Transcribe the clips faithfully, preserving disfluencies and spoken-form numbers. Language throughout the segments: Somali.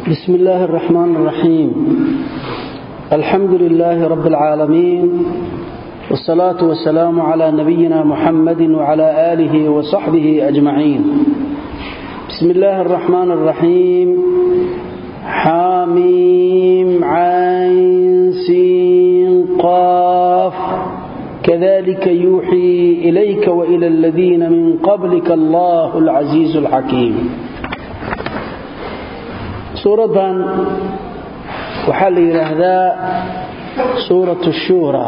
بسم الله الرحمن الرحيم. الحمد لله رب العالمين، والصلاة والسلام على نبينا محمد وعلى آله وصحبه أجمعين. بسم الله الرحمن الرحيم. حاميم عين سين قاف كذلك يوحي إليك وإلى الذين من قبلك الله العزيز الحكيم. سورة وحل هذا سورة الشورى،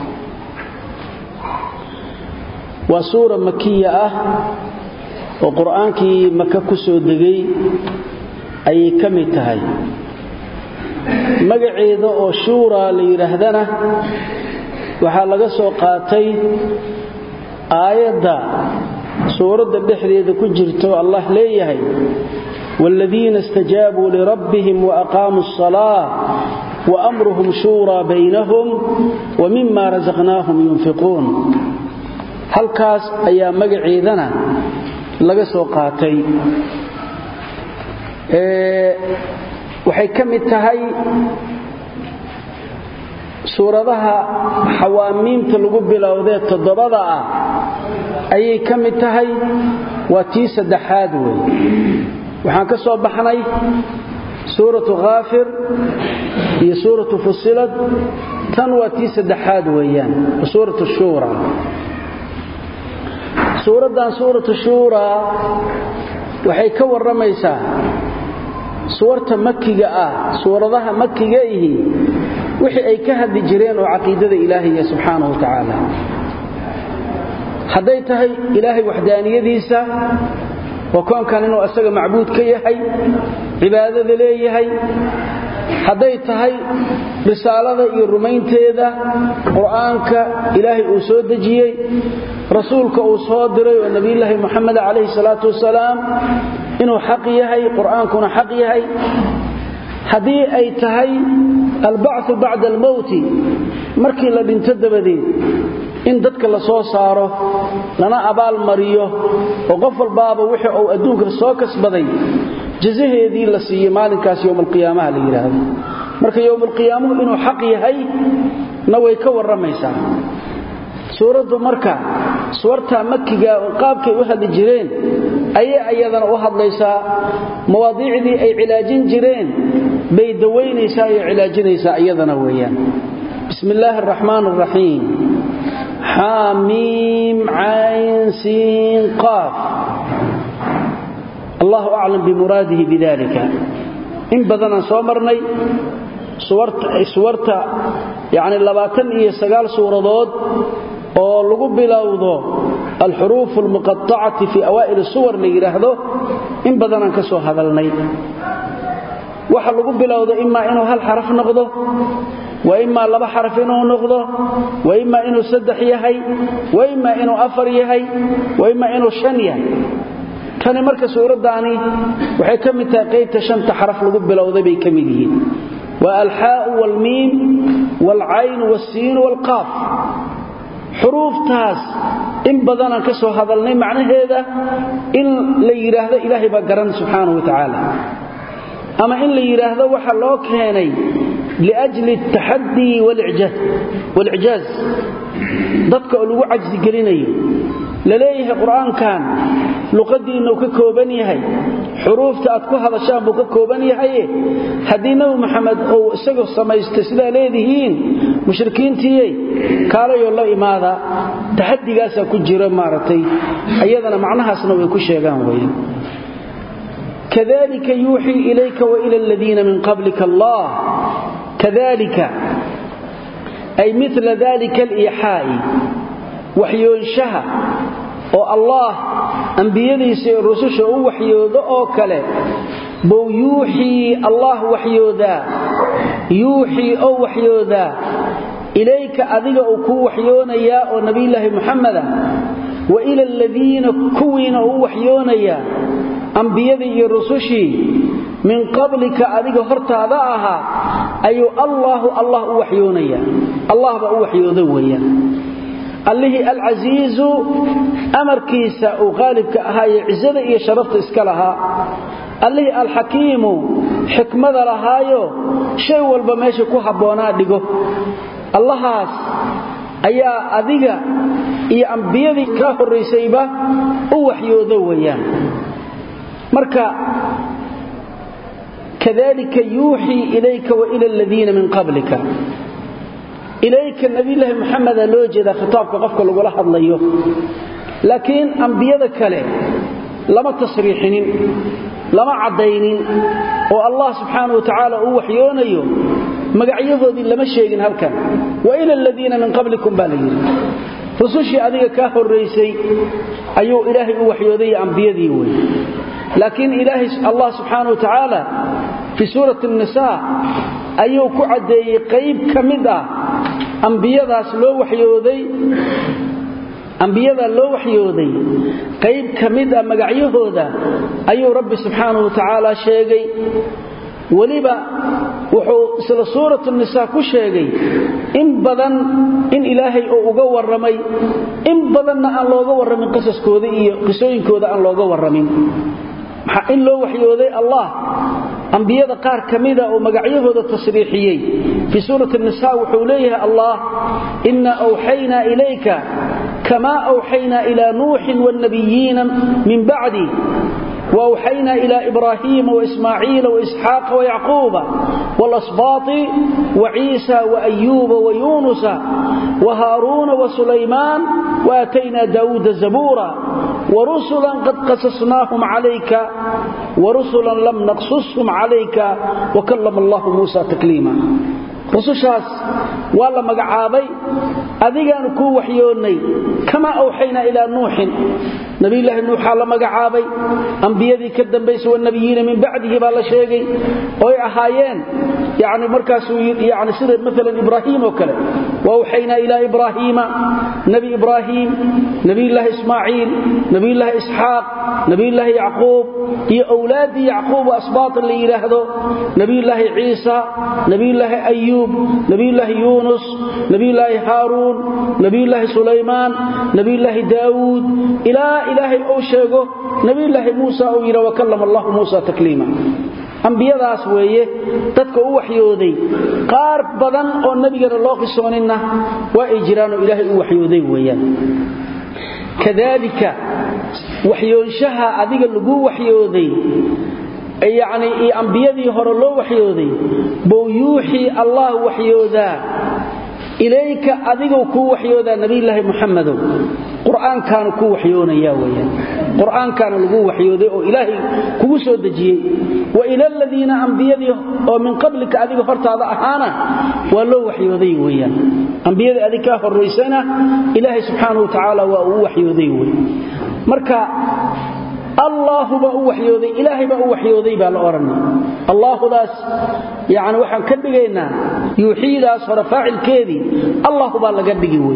وسورة مكية وقرآن كي مكة كسودغي أي كمتهي مقعيدة أو شورى ليرهدنا وحال سو قاتي آية سورة الدحرية كجرتو الله ليهي والذين استجابوا لربهم وأقاموا الصلاة وأمرهم شورى بينهم ومما رزقناهم ينفقون. هل كاس أيام مقعيدنا لغا سو قاتي إيه وحي كمتهي suuradaha xawaamiimta lagu bilowday toddobada ah ayay kamid tahay. waa tii saddexaad weey. waxaan ka soo baxnay suuratu Ghafir iyo suuratu Fussilat, tan waa tii saddexaad weeyaan, suuratu Shura. suuradan suuratu Shura waxay ka waramaysaa suurta makkiga ah, suuradaha makkiga ihi wixii ay ka hadli jireen oo aqeedada Ilaahay subhanahu wa ta'ala. haday tahay Ilaahay wahdaaniyadiisa oo koonkan inuu asaga macbuud ka yahay, cibaadada leeyahay. haday tahay risaalada iyo rumaynteeda quraanka Ilaahay uu soo dajiyay, rasuulka uu soo diray oo nabi Ilaahay Muhammad alayhi salatu wasalaam inuu xaq yahay, quraankuna xaq yahay. hadii ay tahay alba'th ba'da al-maut, markii la dhinto dabadeed in dadka la soo saaro lana abaal mariyo oo qof walbaaba wixii uu adduunka soo kasbaday jazaheedii la siiyay maalinkaas yawm al-qiyaamah la yiraahdo. marka yawm al-qiyaamah inuu xaq yahay na way ka waramaysaa suuradu. marka suurta makkiga oo qaabkay u hadli jireen ayay ayadana u hadlaysaa, mawaadiicdii ay cilaajin jireen bay daweynaysaa iyo cilaajinaysaa ayadana weeyaan. bismillaahir rahmaanir rahiim. حاميم عين سين قاف. الله أعلم بمراده بذلك. إن بدنا صومرني صورت صورت يعني اللباتن إيه سجال صورة ضد أو لقب بلاوضه الحروف المقطعة في أوائل الصور اللي يرهده. إن بدنا كسو هذا النيل وحل لقب بلاوضه إما إنه هالحرف نقضه، وإما لبا حرف إنه نقضه، وإما إنه سدح يهي، وإما إنه أفر يهي، وإما إنه شن يهي. كان مركز سورة داني وحي كم تاقيت شنت حرف لقب بلاوضه بي كميده. والحاء والميم والعين والسين والقاف حروف تاس إن بدنا كسو هذا النيل معنى هذا إن ليرهده إلهي بقرن سبحانه وتعالى. أما إن ليرهده وحلوك هاني لأجل التحدي والإعجاز والإعجاز ضدك أولو عجز قليني لليه قرآن كان لقدي إنه ككوباني هاي حروف تأتكو هذا الشاب ككوباني هاي هدينا محمد أو سقف سما يستسلا ليدهين مشركين تيي قالوا يالله ماذا تحدي قاسا كجيرا مارتي أيضا معناها سنوي كشيغان وي. كذلك يوحي إليك وإلى الذين من قبلك الله. كذلك أي مثل ذلك الإيحاء وحيون شها والله أنبياء سير رسوش وحيود أوكله بو يوحي الله وحيودا يوحي أو وحيودا إليك أذيك أكو وحيون يا نبي الله محمد وإلى الذين كوين أو وحيون يا أنبياء رسوشي من قبلك أذيك هرتا ذاها أي الله الله وحيونيا الله بأوحي ذويا الله العزيز أمر كيسا وغالب كأهاي عزة إيا شرفت إسكالها الله الحكيم xikmada lahaayo shay walba meesha ku haboonaa dhigo allahaas ayaa adiga iyo ambiyadii ka horeysayba u waxyoodo weeyaan marka kadalika yuuhi ilayka wa ila alladheena min qablika ilayka nabiyullaahi muhammad loo jeeda khitaabka qofka lagu la hadlayo laakiin ambiyada kale lama tasriixinin lama cadaynin oo Allah subhanahu wa ta'ala uu waxyoonayo magacyadoodii lama sheegin halkan wa ila alladheena min qablikum balayhi rusushi adiga ka horeysay ayuu ilaahay u waxyooday ambiyadii way laakiin ilaahay Allah subhanahu wa ta'ala fi surati an-nisaa ayuu ku cadeeyay qayb kamida ambiyadaas loo waxyooday ambiyada loo waxyooday qayb kamida magacyahooda ayuu rabbi subhanahu wa ta'ala sheegay waliba wuxuu isla suuratu an-nisaa ku sheegay in badan in ilaahay uu uga waramay in badanna aan looga waramin qisaskooda iyo qisooyinkooda aan looga waramin waxa in loo waxyooday Allah ambiyada qaar kamida oo magacyahooda tasriixiyay fi suurati an-nisaa wuxuu leeyahay Allah inna awhayna ilayka kama awhayna ila nuuhin wan nabiyyin min ba'di وأوحينا إلى إبراهيم وإسماعيل وإسحاق ويعقوب والأسباط وعيسى وأيوب ويونس وهارون وسليمان وآتينا داود زبورا ورسلا قد قصصناهم عليك ورسلا لم نقصصهم عليك وكلم الله موسى تكليما رسوشاس ولا مقعابي أذيقان كو وحيوني كما أوحينا إلى نوح نبي الله نوح على مقعابي أنبيذي كدن بيس والنبيين من بعده بالا شيقي وي أحايان يعني مركز يعني سير مثلا إبراهيم وكلا وأوحينا إلى إبراهيم نبي إبراهيم نبي الله إسماعيل نبي الله إسحاق نبي الله يعقوب يا أولادي يعقوب وأسباط اللي يلهدو نبي الله عيسى نبي الله أيوب نبي الله يونس نبي الله هارون نبي الله سليمان نبي الله داود إلى إله أوشيغو نبي الله موسى ويرى وكلم الله موسى تكليما أنبيadaas weeye dadka u waxyooday qaar badan oo nabiga loo qisoonina waa ay jiraan oo ilaahay u waxyooday weeyaan kadalika waxyoonshaha adiga lagu waxyooday يعني أنبيادي هر الله وحيودي بو يوحي الله وحيودا إليك أذيقوا كو وحيودا نبي الله محمد قرآن كان كو وحيونا يا ويا قرآن كان لغو وحيودا إلهي كو سودجي وإلى الذين أنبيادي ومن قبلك أذيقوا فرط هذا أحانا والله وحيودي ويا أنبيادي أذيكا الرئيسانة إلهي سبحانه وتعالى وحيودي ويا مركا الله با وحيودي إلهي با وحيودي با لأورنا الله داس يعني وحن كدغينا يوحي داس ورفاعل كيدي الله با لغدغي وي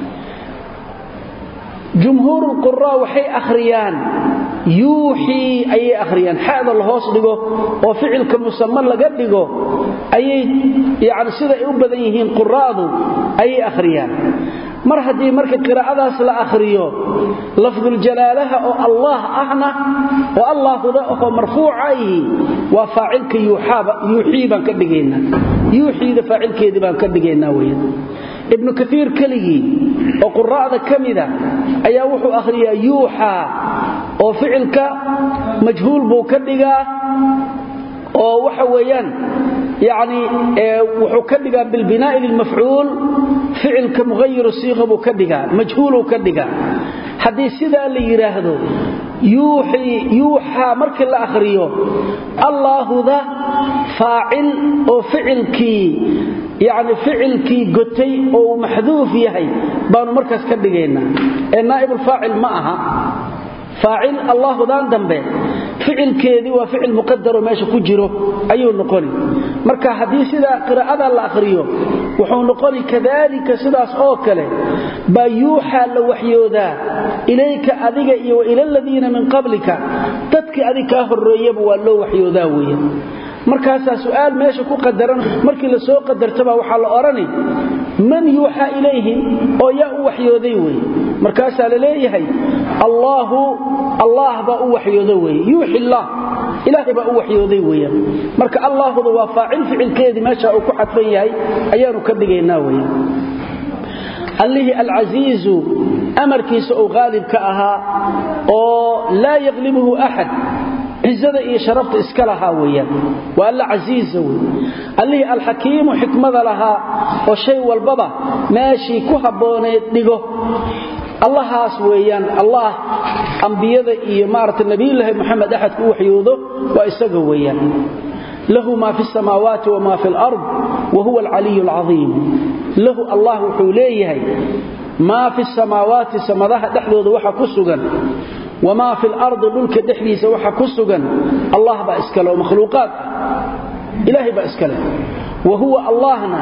جمهور القراء وحي أخريان يوحي أي أخريان هذا الهوس دغو وفعل كمسمى لغدغو أي يعني سيده أي بدنيهين قراءه أي أخريان mar hadii marka qiraa'adaas la akhriyo lafdul jalaalaha oo Allah ahna oo Allahuda oo marfuucay wa faa'ilka yuhaba yuhiban ka dhigayna yuhida faa'ilkeedii baan ka dhigaynaa weeyaan ibn kathir kaligi oo qiraa'ada kamida ayaa wuxuu akhriyaa yuha oo ficilka majhuul buu ka dhigaa oo waxa weeyaan يعني وحو كدغا بالبناء للمفعول فعل كمغير الصيغه بو كدغا مجهول كدغا حديث سدا اللي يراهدو يوحي يوحى marka la akhriyo الله ذا فاعل او فعلكي يعني فعلكي غتي او محذوف يحي بان markaas ka dhigayna ee naa'ib الفاعل ما aha فاعل الله ذا دنبه ficilkeedii waa ficil muqaddar oo meesha ku jiro ayuu noqoni marka hadii sida qiraa'ada la akhriyo wuxuu noqoni kadalika sidaas oo kale bayuha la waxyooda ilayka adiga iyo ila alladina min qablika dadki adiga horreeyaba waa loo waxyooda weeyaan markaas su'aal meesha ku qadaran markii la soo qadartaba waxa la orani man yuha ilayhi oo yaa u waxyooday weey markaas la leeyahay الله الله با وحيوده وي يوحي الله إلهي با وحيوده وي marka الله هو فاعل فعلkeedi meesha uu ku xadfan yahay ayaanu ka dhigaynaa way الله العزيز أمركيس أو غالب كأها أو لا يغلبه أحد عزة إيه شرفت إسكالها ويا وألا عزيز الله الحكيم حكمة لها وشيء والبابا ماشي كهبون يدقه الله هاس ويان الله أنبياء إيه مارة النبي الله محمد أحد كوحيوده وإسقه ويان له ما في السماوات وما في الأرض وهو العلي العظيم له الله حوليه ما في السماوات سمدها دحدود وحا كسغن وما في الأرض ملك دحديس وحا كسغن الله با اسكله مخلوقات إلهي با اسكله وهو اللهنا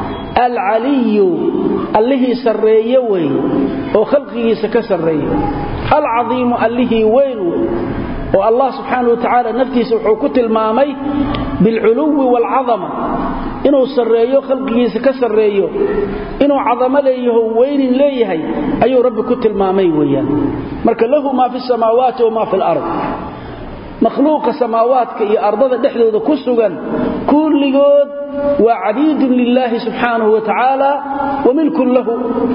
العلي اللي سريه وي وخلقه سكسريه العظيم اللي وين والله سبحانه وتعالى نفسه وحكوت المامي بالعلو والعظمة إنه سريه خلقه سكسريه إنه عظم ليه وين ليه أيه رب كت المامي وياه مرك له ما في السماوات وما في الأرض مخلوق سماوات كي أرضه دحدود كسغا كل جود وعبيد لله سبحانه وتعالى وملك له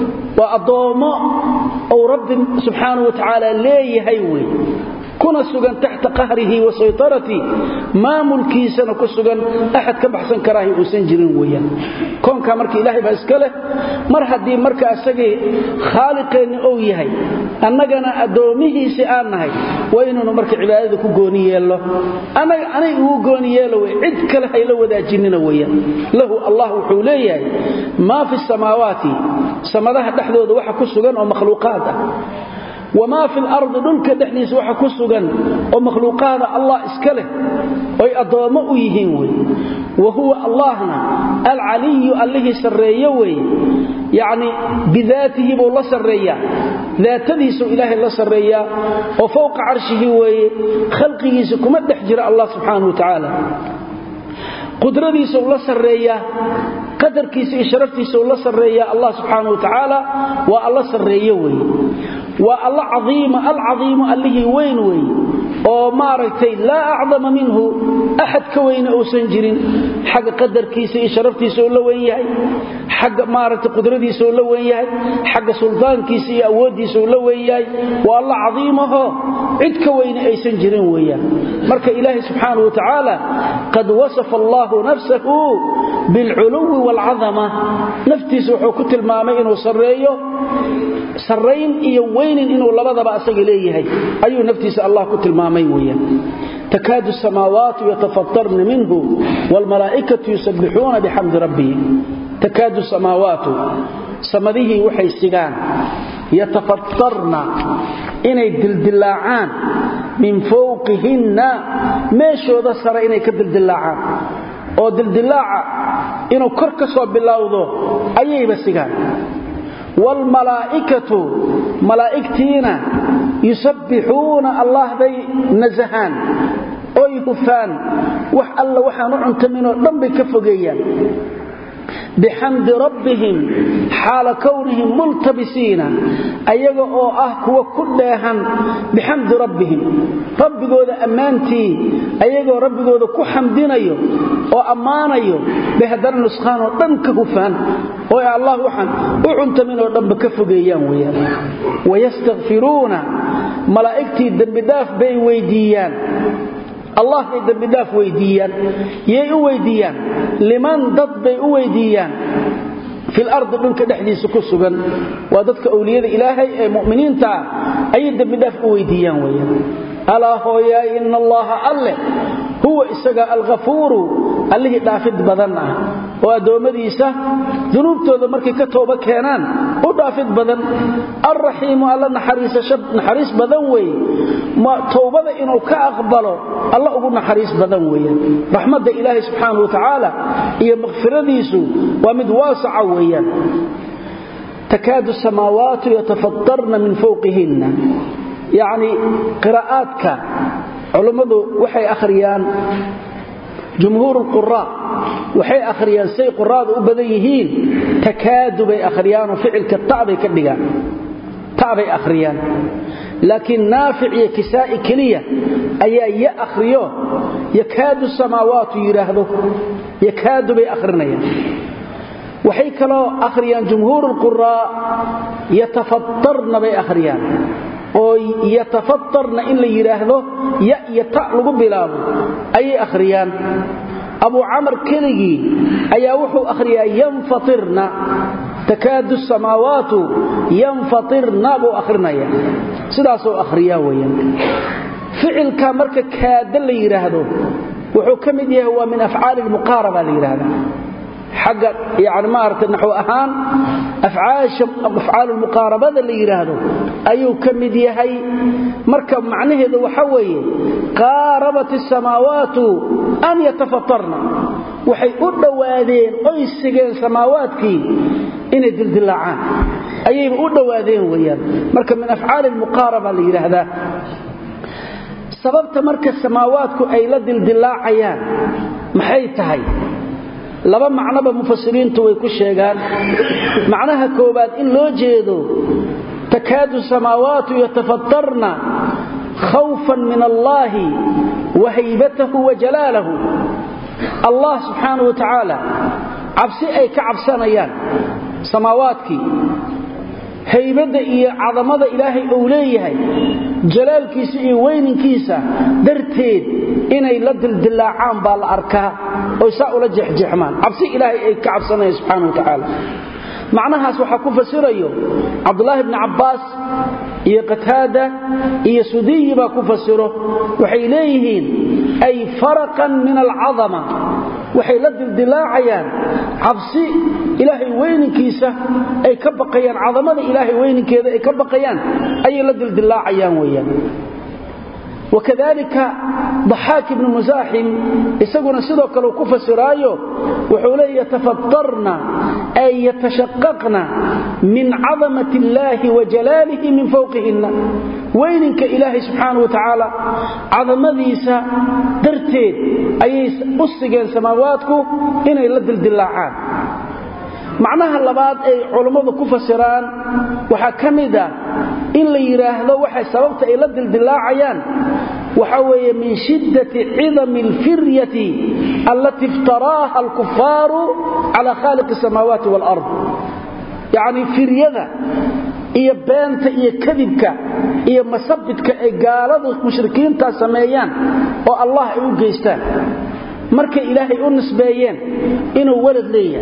وأضامه أو رب سبحانه وتعالى ليه هيوي كنا سجن تحت قهره وسيطرته ما ملكي سنة كسجن أحد كبحسن كراهي وسنجرين ويا كون كمرك إلهي بأسكله مرحد دي مرك أسجي خالقين أويهي أننا أدومه سآنهي وإنه مرك عبادة كجونية الله أنا أنا هو جونية له عد كله يلو ذا جنين ويا له الله حوليه ما في السماوات سماها تحدود وحى كسجن ومخلوقاته وما في الأرض دلك دحنيس وحا كسغن ومخلوقات الله اسكله وي أضامه يهين وي وهو اللهنا العلي اللي سريه وي يعني بذاته بالله سريه ذاته سو إله الله سريه وفوق عرشه وي خلقه سكما دحجر الله سبحانه وتعالى قدرتي سو الله سريه قدر كيس إشرفتي سو الله سريه الله سبحانه وتعالى والله سريه وي والله عظيم العظيم اللي وين وين او مارتي لا اعظم منه احد كوين او سنجرين حق قدر كيسي شرفتي سو لو وياي حق مارت قدرتي سو لو وياي حق سلطان كيسي اودي سو لو وياي والله عظيمه عد كوين اي سنجرين ويا marka ilaahi subhanahu wa ta'ala qad wasafa Allah nafsuhu bil 'uluwi wal 'azama naftiisu wuxuu ku tilmaamay inuu sareeyo سرين iyo weynin inuu labadaba asaga leeyahay ayuu naftiisa Allah ku tilmaamay weeyaan تكاد السماوات يتفطرن منه والملائكة يسبحون بحمد ربهم تكاد السماوات سمديه وحي سيغان يتفطرن إني دلدلاعان من فوقهن ماشو ذا سر إني كدلدلاعان oo dildilaaca inuu kor ka soo bilowdo ayay basigaan والملائكة ملائكتينا يسبحون الله ذي نزهان ويهفان وح الله وحانو عنتمينو دنبي كفقيا بحمد ربهم حال كونهم ملتبسين أيها أو أهكوا كلهم بحمد ربهم ربي قوذا أمانتي أيها ربي قوذا كحمدين أيو وأمان أيو بهذا النسخان ودنك هفان ويا الله وحن وعنت منه رب كفق ايام ويا ويستغفرون ملائكتي الدنبداف بي ويديان الله الدنبداف ويديان يي ويديان لمن ضد بي ويديان في الأرض منك دحديس كسغن وضدك أولياء إلهي مؤمنين تا أي الدنبداف ويديان ويا ألا هو يا إن الله الله هو إسقى الغفور اللي دافد بدنا وأدومديسة ذنوبتooda markay ka tooba keenaan oo dhaafid badan arrahiim alla naxariis shab naxariis badan way ma toobada inuu ka aqbalo alla ugu naxariis badan weeyaan rahmadda ilaahi subhanahu wa ta'ala iyo maghfiradiisu waa mid waasica weeyaan takaadu samaawaatu yatafattarna min fawqihinna yani qiraa'atka culimadu waxay akhriyaan جمهور القراء وحي أخريان سي قراء أبديهين تكاد بي أخريان وفعل كالطعبي كالدقان طعبي أخريان laakiin naafic iyo kisaa'i kaliya ayaa ya akhriyo yakaadu samaawaatu yiraahdo yakaadu bay akhrinayaan waxay kaloo akhriyaan jumhuurul quraa yatafattarna bay akhriyaan oo yatafattarna in la yiraahdo ya ya ta lagu bilaabo ayay akhriyaan abu amr kaligi ayaa wuxuu akhriyaa yanfatirna takaadu samaawaatu yanfatirna buu akhrinaya sidaas oo akhriyaa weeyaan ficilka marka kaada la yiraahdo wuxuu kamid yahay waa min afcaal al-muqaraba la yiraahdo xaga yaani ma aragtay naxwa ahaan afcaasha afcaal al-muqaraba la yiraahdo ayuu kamid yahay marka macnaheedu waxa weeye qaarabat as-samaawaatu an yatafattarna waxay u dhawaadeen oy sigeen samaawaadkii inay dildilaacaan ayay u dhawaadeen weeyaan marka min afcaal al-muqaraba la yiraahdo sababta marka samaawaadku ay la dildilaacayaan maxay tahay laba macnaba mufassiriintu way ku sheegaan macnaha koobaad in loo jeedo takaadu samaawaatu yatafattarna khawfan min Allah wa haybatahu wa jalaluhu Allah subhanahu wa ta'ala cabsi ay ka cabsanayaan samaawaadkii haybada iyo cadamada ilaahay uu leeyahay jalaalkiisa iyo weyninkiisa darteed inay la dildilaacaan baa la arkaa oo saa ula jexjeexmaan cabsi ilaahay ay ka cabsanayaan subhanahu wa ta'ala macnahaas waxa ku fasirayo Abdullah ibn Abbas iyo Qatada iyo Sudiy ba ku fasiro waxay leeyihiin ay farqan min al-'azama waxay la dildilaacayaan cabsi ilaahay weyninkiisa ay ka baqayaan cadamada ilaahay weyninkeeda ay ka baqayaan ay la dildilaacayaan weeyaan وكذلك ضحاك بن مزاحم يسقون سيدو كلو كفسرايو وحولي يتفطرنا أي يتشققنا من عظمة الله وجلاله من فوقهن وينك إلهي سبحانه وتعالى عظمة ديسا درتين أي أسجن سماواتكو إنا يلد الدلاعان معناها اللباد أي علماء كفسران وحكمدا إن لي يراهدو وحي سببت إلى الدلاعيان وحوي من شدة عظم الفرية التي افتراها الكفار على خالق السماوات والأرض يعني فرية إيا بانت إيا كذبك إيا مسبتك إيا قالوا مشركين تاسميان والله إيو قيستان مركا إلهي أنسبيين إنه ولد ليا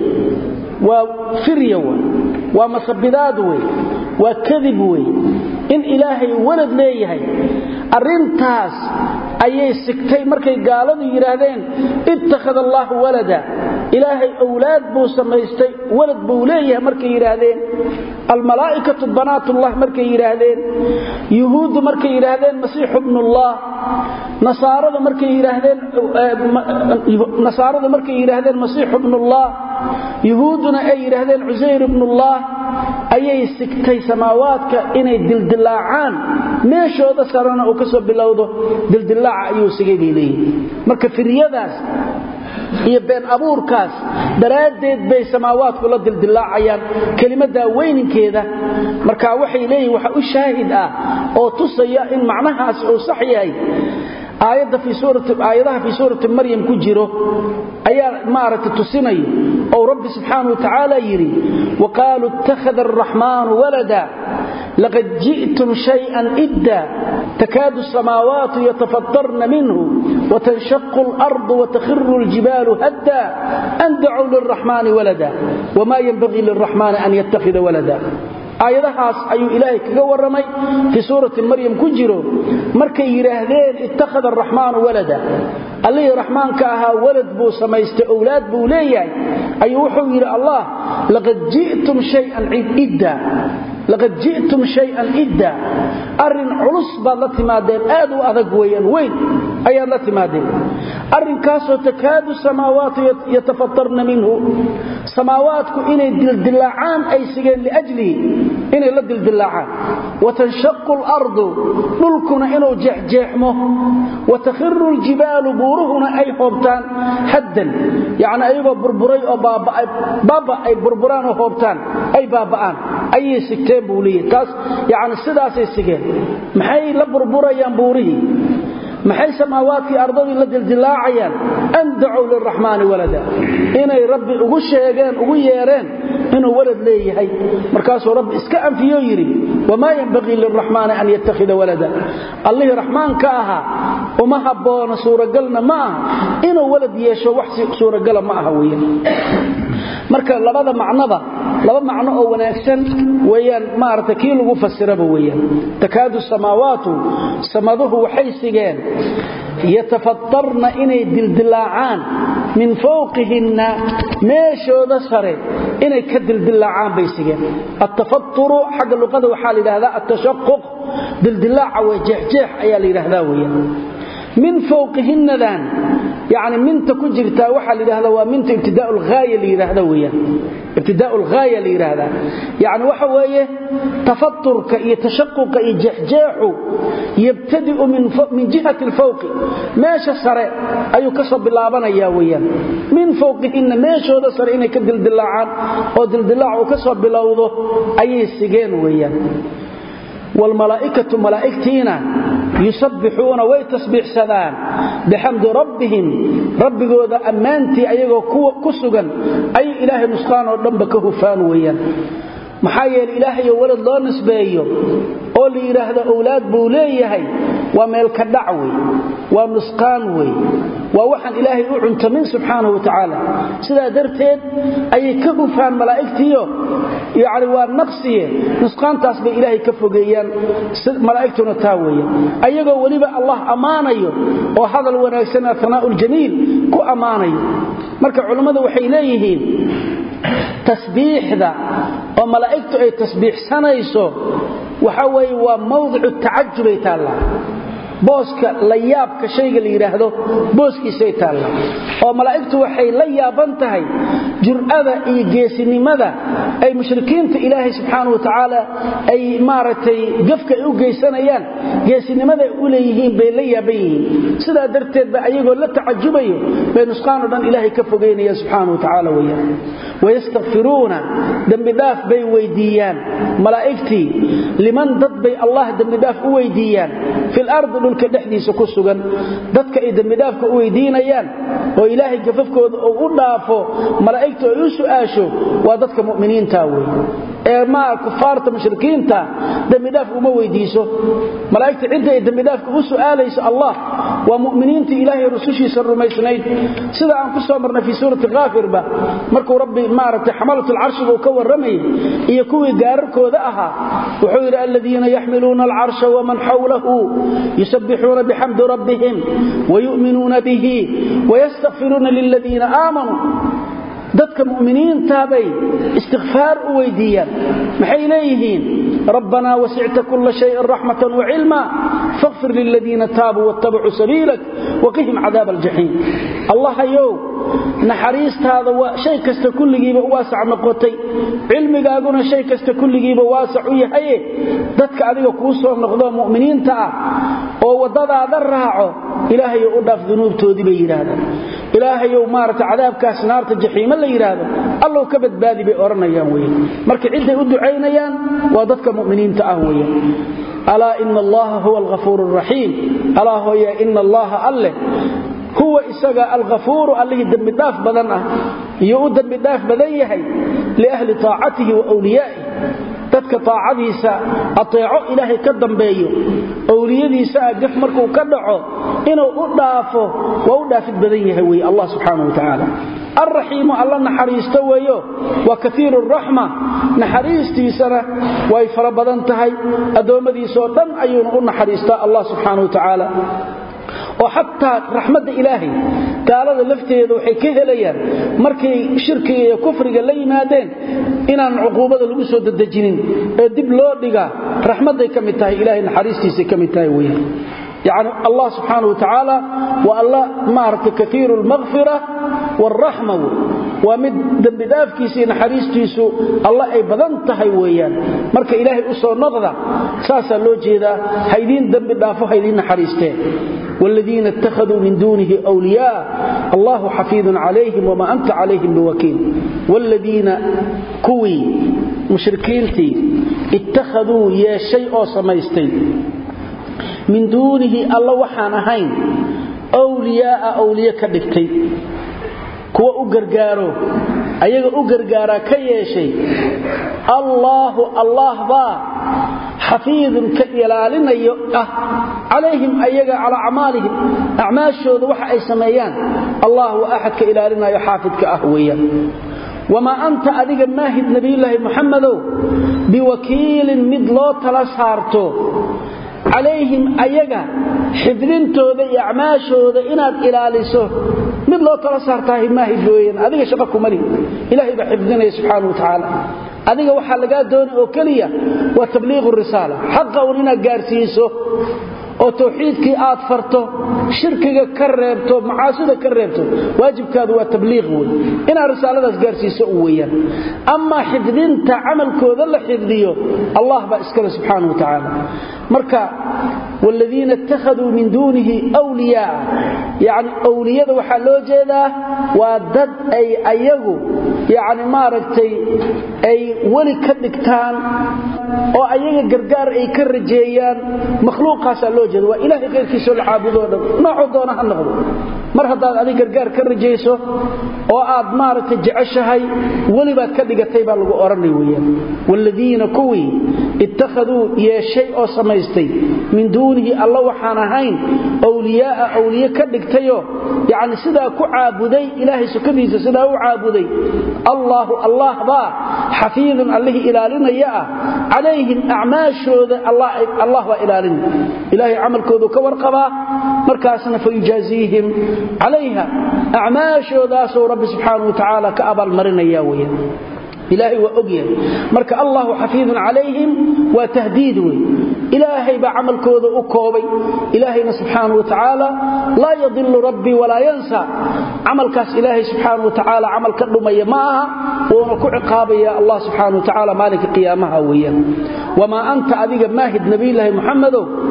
وفرية ومسبداد وكذب إن إلهي ولد ليهي أرنتاس أي سكتي مركي قالوا يراهدين اتخذ الله ولدا إلهي أولاد بو سميستي ولد بو ليه مركي يراهدين الملائكة بنات الله مركي يراهدين يهود مركي يراهدين مسيح ابن الله نصارى مركي يراهدين نصارى مركي يراهدين مسيح ابن الله يهودنا أي يراهدين عزير ابن الله أي سكتي سماواتك إني دلدلاعان meeshooda sarana oo ka soo bilowdo dildilaaca ayuu sigay leeyay marka firiyadaas iyo been abuurkaas daraadeed bay samaawaadku la dildilaacayaan kelimada weyninkeeda marka waxay leeyihiin waxa u shaahid ah oo tusaya in macnahaas uu sax yahay aayada fi suurati aayadaha fi suurati maryam ku jiro ayaa maaragtay tusinayo oo rabbi subhanahu wa ta'ala yiri waqalu ittakhadha ar-rahman walada laqad ji'tum shay'an idda takadu as-samawati yatafattarna minhu wa tanshaqqu al-ardu wa takhirru al-jibalu hadda an da'u lir-rahman walada wama yanbaghi lir-rahman an yattakhidha walada aayadahaas ayuu ilaahay kaga waramay fi suurati maryam ku jiro markay yiraahdeen ittakhadha ar-rahman walada alladhi rahmanka aha walad buu samaystay awlaad buu leeyahay ayuu wuxuu yiri allah laqad ji'tum shay'an idda laqad ji'tum shay'an idda arin culus baad la timaadeen aad u adag weeyaan weyn ayaad la timaadeen arrinkaasoo takaadu samaawaatu yatafattarna minhu samaawaatku inay dildilaacaan ay sigeen liajli inay la dildilaacaan watanshaqu al-ardu dhulkuna inuu jeexjeexmo watakhirru al-jibaalu buruhuna ay hoobtaan haddan yaani ayagoo burburay oo baaba baaba ay burburaan oo hoobtaan ay baabaan ayay sigteen buu leeyahay taas yaani sidaas ay sigeen maxay la burburayaan buurihi maxay samaawaadkii ardadii la dildilaacayaan an da'u lirrahmaani walada inay rabbi ugu sheegeen ugu yeereen inuu walad leeyahay markaasuu rabbi iska anfiyo yiri wama yanbaghi lirrahmaani an yattakhidha walada allahi rahmaanka aha uma habboona suuragalna ma aha inuu walad yeesho wax suuragal ma aha weeyaan marka labada macnaba laba macno oo wanaagsan weeyaan maarta kii lagu fasiraba weeyaan takaadu samaawaatu samaduhu waxay sigeen yatafattarna inay dildilaacaan min fawqihinna meeshooda sare inay ka dildilaacaan bay sigeen at-tafatturu xagga luqada waxa la yiraahdaa at-tashaqquq dildilaaca way jeexjeex ayaa la yiraahdaa weeyaan min fawqihinna dan يعني من تكجرتا waxa la yiraahdaa waa minta ibtidaa al-ghaaya la yiraahdaa weeyaan ibtidaa al-ghaaya la yiraahdaa yani waxa weeye tafatturka iyo tashaqquqa iyo jahjaahu yabtadi'u min min jihati al-fawq meesha sare ayu ka soo bilaabanaya weeyaan min fawqihinna meeshooda sare inay ka dildilaacaan oo dildilaac ka soo bilowdo ayay sigeen weeyaan wal malaa'ikatu malaa'iktina يسبحون ويتسبح سدان بحمد ربهم ربغودا امانتي ايغو كسغن اي اله نسخان او دنب كهفان ويان maxaa yeelay ilaahay walad loo nisbeeyo oo la yiraahdo awlaad buu leeyahay waa meel ka dhacway waa nusqaan way waa waxan ilaahay u cuntamin subhanahu wa ta'ala sida darteed ay ka hufaan malaa'iktiyo yaani waa naqsiye nusqaantaas bay ilaahay ka fogeeyaan malaa'iktuna taawaya ayagoo waliba Allah amaanayo oo hadal wanaagsan thanaa'ul jamiil ku amaanayo marka culimadu waxay leeyihiin tasbiixda oo malaa'iktu ay tasbiixsanayso waxa way waa mawducu ta'ajjub ay taala booska la yaabka shayga la yiraahdo booskiisa ay taala oo malaa'iktu waxay la yaaban tahay jur'ada iyo geesinimada ay mushrikiinta ilaahay subhanahu wa ta'ala ay maaratay gafka u geysanayaan geesinimada u leeyihiin bay la yaabayeen sida darteed ba ayagoo la tacajubayo bay nusqaan dhan ilaahay ka fogeynaya subhanahu wa ta'ala weeyaan wayastaghfiruna dambi daaf bay weydiiyaan malaa'ikti liman dad bay Allah dambi daaf u weydiiyaan fil ard dhulka dhexdiisa ku sugan dadka ay dambi daafka u weydiinayaan oo ilaahay gafafkooda oo u dhaafo malaa'iktu ay u su'aasho waa dadka mu'miniinta weey ee ma kufaarta mushrikiinta dambi daaf uma weydiiso malaa'iktu cidda ay dambi daafka u su'aalayso Allah waa mu'miniinta ilaahay rusushiisa rumaysnayd sida aan ku soo marnay fi suurati Ghafir ba markuu rabbi maarata xamalatul arsh oo ka waramay iyo kuwii gaararkooda ahaa wuxuu yiri alladina yahmiluna al-arsha wa man hawlahu yusabbihuna bihamdi rabbihim wa yu'minuna bihi wa yastaghfiruna lil ladina aamanu dadka mu'miniinta bay istighfar u weydiiyaan maxay leeyihiin rabbana wasi'ta kull shay'in rahmatan wa 'ilma faghfir lil ladina taabu wattaba'u sabilak wa qihim 'adab al-jahim allah ayow naxariistaada waa shay kasta kulligiiba waasac noqotay cilmigaaguna shay kasta kulligiiba waasac u yahay dadka adiga ku soo noqdo mu'miniinta ah oo wadadaada raaco ilaahay u dhaaf dunuubtoodii bay yiraahdaan ilaahay oo maarta cadaabkaas naarta jahiima la yiraahdo allah ka badbaadi bay oranayaan weey marka cid ay u duceynayaan waa dadka mu'miniinta ah weey ala inna allaha huwa al-ghafurur rahim ala huwa inna allaha allah huwa isaga al-ghafur alladhi dambi daaf badan ah iyo u dambi daaf badan yahay li ahli taa'atihi wa awliya'ihi dadka taa'adiisa ateeco ilaahay ka dambeeyo awliyadiisa gaf markuu ka dhaco inuu u dhaafo waa u dhaafid badan yahay way Allah subhanahu wa ta'ala ar-rahim Allah naxariisto weeyo wa kathiirur rahma naxariistiisana way fara badan tahay adoomadiisa oo dhan ayuu u naxariistaa Allah subhanahu wa ta'ala oo hatta rahmada ilaahi gaalada lafteedu waxay ka helayaan markay shirkiga iyo kufriga la yimaadeen inaan uquubada lagu soo dadajinin ee dib loo dhiga rahmaday kamid tahay ilaahi naxariistiisa kamid tahay weeyaan يعني الله سبحانه وتعالى والله مارك كثير المغفرة والرحمة ومد دنب دافكيسي نحريستيسو الله أي بدنتهي ويان مرك إلهي أسو نغضى ساسا لو جيدا هيدين دنب دافو هيدين نحريستين والذين اتخذوا من دونه أولياء الله حفيظ عليهم وما أنت عليهم بوكيل والذين كوي مشركينتي اتخذوا يا شيء سميستين min duunihi alla waxaan ahayn awliyaa awliya ka dhigtay kuwa u gargaaro ayaga u gargaara ka yeeshay Allahu Allah ba xafiidun ka ilaalinayo ah alayhim ayaga ala a'malihim a'maashooda waxa ay sameeyaan Allah wa ahad ka ilaalinayo xaafidka ah weeyaan wama anta adiga maahid nabiyullaahi muhammadow biwakiilin mid loo tala saarto عليهم أيجا حفظين تودا يعماشودا إناد إلاليسو مد لو تلا سارتاه ما هي جوين هذه شقكم مري إلهي بحفظنا سبحانه وتعالى هذه waxa laga doon oo kaliya waa tabliiq risala xaqqa urina gaarsiiso oo tawxiidkii aad farto shirkiga ka reebto macaasida ka reebto waajibkaadu waa tabliiq weey ina risaaladaas gaarsiiso u weeyaan amma xifdinta amalkooda la xifdiyo Allah ba iskala subhanahu wa ta'ala marka walladina ittakhadhu min dunihi awliya yani awliyada waxa loo jeedaa waa dad ay ayagu yani maaragtay ay wali ka dhigtaan oo ayaga gargaar ay ka rajeeyaan makhluuqaas loo jeedo waa ilaahay qeyrkiisa la caabudo nooc doona ha noqdo mar hadaad adiga gargaar ka rajeeyso oo aad maaragtay jeceshahay wali baad ka dhigatay baa lagu oranay weeyaan walladina kuwi ittakhadhu ya shay oo samaystay min duunihi alla waxaan ahayn awliyaa awliya ka dhigtayo yaani sida ku caabuday ilaahay sukadiisa sida uu caabuday الله الله با حفيظ الله إلالنا عليهم أعماشود الله الله وإلالنا إلهي عملكود كورقبا مركاسنا فيجازيهم عليها أعماشود أسو رب سبحانه وتعالى كأبا المرين ياويا إلهي وأقيا مرك الله حفيظ عليهم وتهديد إلهي بعمل كود أكوبي إلهي سبحانه وتعالى لا يضل ربي ولا ينسى عمل كاس إلهي سبحانه وتعالى عمل كرمي معها ونكو عقابي الله سبحانه وتعالى مالك قيامها ويا وما أنت أذيك ماهد نبي الله محمد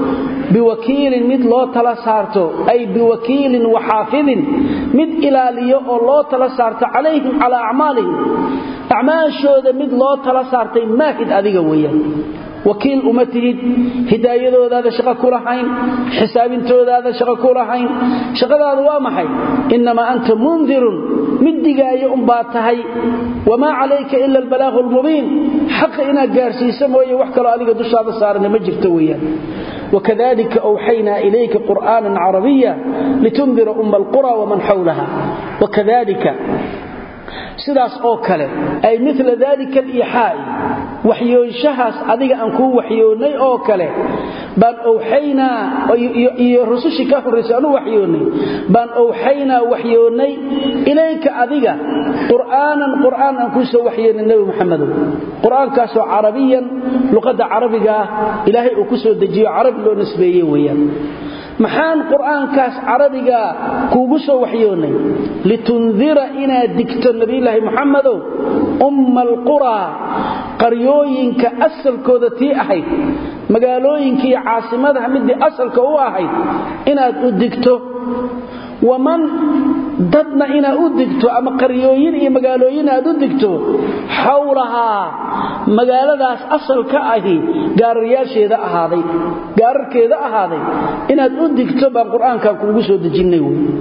بوكيل مد لا تلسارته أي بوكيل وحافظ مد إلاليه الله تلسارته عليهم على أعمالهم أعماشooda mid loo tala saartay maahid adiga weeyaan wakiil umatihid hidaayadooda shaqo ku lahayn xisaabintooda shaqo ku lahayn shaqadaadu waa maxay inma anta mundirun midigaayo um baa tahay wama alayka illa albalaagh almubin xaq ina gaarsiiso mooye wax kale adiga dushaada saaran ma jirto weeyaan وكذلك أوحينا إليك قرآنا عربيا لتنذر أم القرى ومن حولها وكذلك sidaas oo kale ay mithla dalika al-ihaa waxyooshahas adiga aan ku waxyoonay oo kale baan awxayna iyo rusushi ka horeysay waxyoonay baan awxayna waxyoonay ilayka adiga quraanan quraan aan ku soo waxyoonay nabi maxamed quraankaas oo carabiyan luqada carabiga ilaahay uu ku soo dejiyo carabi loo nisbeeyay weeyaan maxaan quraankaas carabiga kuugu soo waxyoonay litunzira ina digto nabiyilaahi muhammad ummal qura qaryooyinka asalkooda tii ahayd magaalooyinka iyo caasimadaha mid asalka u ahayd inaad u digto waman dadna ina u digto ama qaryooyin iyo magaalooyin aad u digto hawlaha magaaladaas asalka ahi gaariyasheeda ahaaday gaararkeeda ahaaday inaad u digto baa quraanka kuugu soo dejinay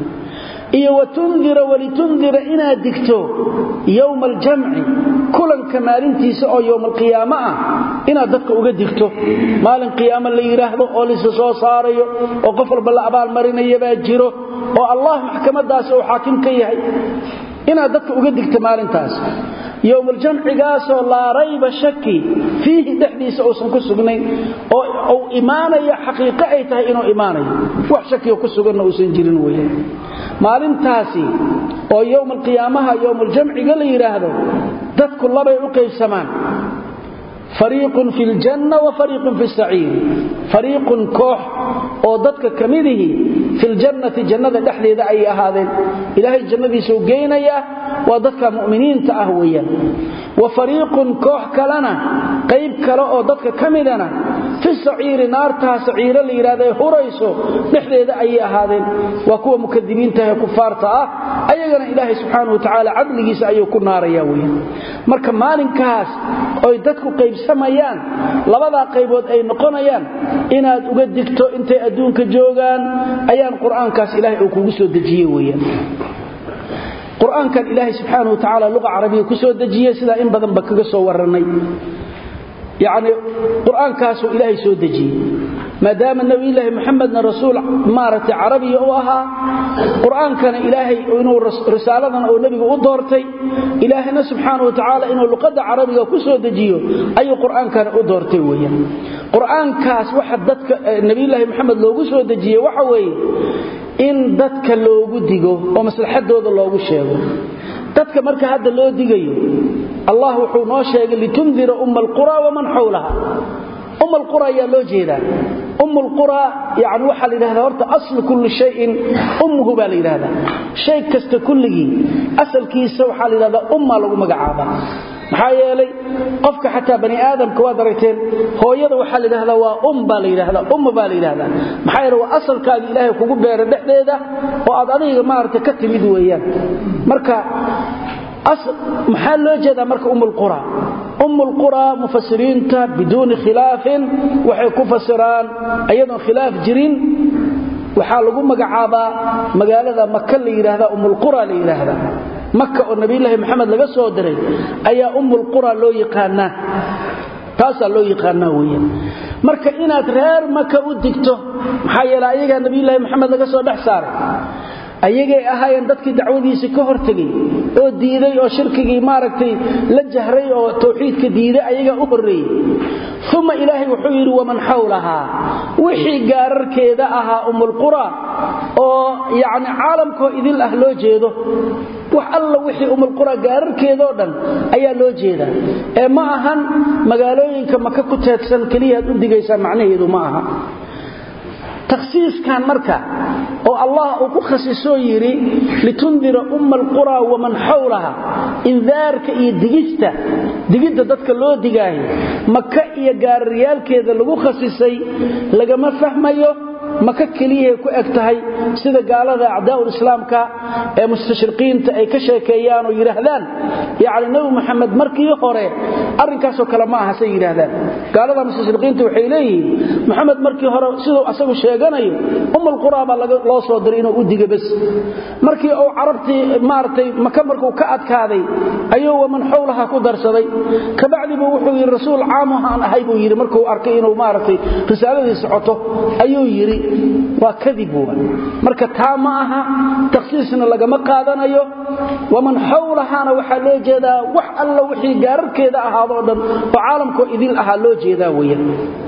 iyo watundira walitundira ina digto yawm aljam'i kulan kamaalintiisa oo yawm alqiyaamah ina dadka uga digto maalin qiyaamo la yiraahdo oo la soo saarayo oo qof walba la abaal marinayo baa jiro oo Allah maxkamadaas oo xaakim ka yahay ina dadka uga digto maalintaas يوم الجمع قاسو لا ريب شكي فيه دحديس او سن كسغنين او او ايمانيه حقيقه اي تahay inuu iimaanayo wax shaki oo kusugan oo san jirin weeyaan maalintaasi oo يوم القيامه يوم الجمع gal yiraahdo dadku labay u qeybsamaan فريق في الجنة وفريق في السعير فريق كوح oo dadka kamidihi في الجنة جنة دحليده ay ahaadeen ilaahay jannadii soo geenaya waa dadka muuminiinta ah weeyaan وفريق كوح kalena qayb kale oo dadka kamidana fi saciiri naartaa saciira la yiraahdo hurayso dhexdeeda ay ahaadeen waa kuwa mukadibiinta ee kufaarta ah ayagana ilaahay subxaanahu wa ta'ala cadligiisa ayuu ku naaraya weeyaan marka maalinkaas oo dadku qaybsamayaan labada qaybood ay noqonayaan inaad uga digto intay adduunka joogaan ayaan quraankaas ilaahay uu kugu soo dejiyay weeyaan quraankan ilaahay subxaanahu wa ta'ala luqa carabiga ku soo dejiyay sida in badan ba kaga soo waranay يعني قرآن كاسو إلهي سودجي ما دام النبي الله محمد رسول مارة عربي أوها قرآن كان إلهي إنه رسالة أو نبي أدورتي إلهنا سبحانه وتعالى إنه لقد عربي كسودجيه أي قرآن كان أدورتي ويا قرآن كاس واحد دتك النبي الله محمد لو سودجيه وحوي إن دتك لو جديه ومصلحة هذا لو جشيه dadka marka hadda loo digayo Allah wuxuu noo sheegay litundira ummul qura wa man hawlaha ummul qura ya loo jeedaa ummul qura yaani waxa la yiraahdaa horta asl kulli shay'in ummuhu baa la yiraahdaa shay kasta kulligi asalkiisa waxa la yiraahdaa umma lagu magacaabaa maxaa yeelay qofka xataa bani aadamka waa darayteen hooyada waxa la yiraahdaa waa um baa la yiraahdaa umma baa la yiraahdaa maxaa yeelay waa asalkaaga ilaahay kugu beeray dhexdeeda oo aad adiga maarta ka timid weeyaan marka asal maxaa loo jeedaa marka ummul qura ummul qura mufassiriinta بدون khilaaf waxay ku fasiraan ayadoo khilaaf jirin waxa lagu magacaabaa magaalada Makka la yiraahdaa ummul qura la yiraahdaa Makka oo Nabi Ilaahi Maxamed laga soo diray ayaa ummul qura loo yaqaanaa taas loo yaqaanaa weeyaan marka inaad reer Makka u digto maxaa yeelay ayaga Nabi Ilaahi Maxamed laga soo dhax saaray ayagay ahaayeen dadkii dacwadiisa ka hortagay oo diiday oo shirkigii maaragtay la jahray oo tawxiidka diiday ayaga u horeeyay thumma ilaahi wuxuu yiri waman hawlaha wixii gaararkeeda ahaa ummul qura oo yaani caalamko idil ah loo jeedo wax alla wixii ummul qura gaararkeeda oo dhan ayaa loo jeedaa ee ma ahan magaalooyinka Makka ku teedsan kaliya u digaysa macnaheedu ma aha تخصيص كان مركا أو الله أخصصه يري لتنذر أم القرى ومن حولها إنذارك إيه دقيستا دقيستا دادك اللو دقاهي مكا إيه قار ريال كيدا لغو خصيصي لغا ما فهميه maka kaliya ku egtahay sida gaalada acdaa'ul islaamka ee mustashriqiinta ay ka sheekeeyaan oo yiraahdaan yaani nabi maxamed markii hore arinkaas oo kala ma aha say yiraahdaan gaalada mustashriqiinta waxay leeyihiin maxamed markii hore sidoo asagu sheeganayo ummul quraaba laga loo soo diray inuu u diga bas markii uu carabtii maartay maka markuu ka adkaaday ayuu waman xawlaha ku darsaday ka bacdi buu wuxuu yiri rasuul caamahan ahay buu yiri markuu arkay inuu maartay risaaladiisa socoto ayuu yiri waa kadib marka taa ma aha takhsiisna laga ma qaadanayo waman hawlahana waxa loo jeedaa wax alla wixii gaararkeeda ahaado dhan oo caalamku idil aha loo jeedaa weeyaan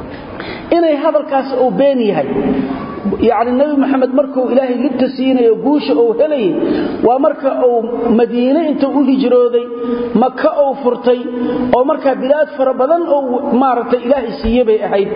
inay hadalkaas uu been yahay يعني النبي محمد مركو إلهي لبتسينه يقوش أو هلي ومركا أو مدينة انتو هجرودي مكة أو فرطي أو مركا بلاد فربضان أو مارت إلهي سيبه أحيد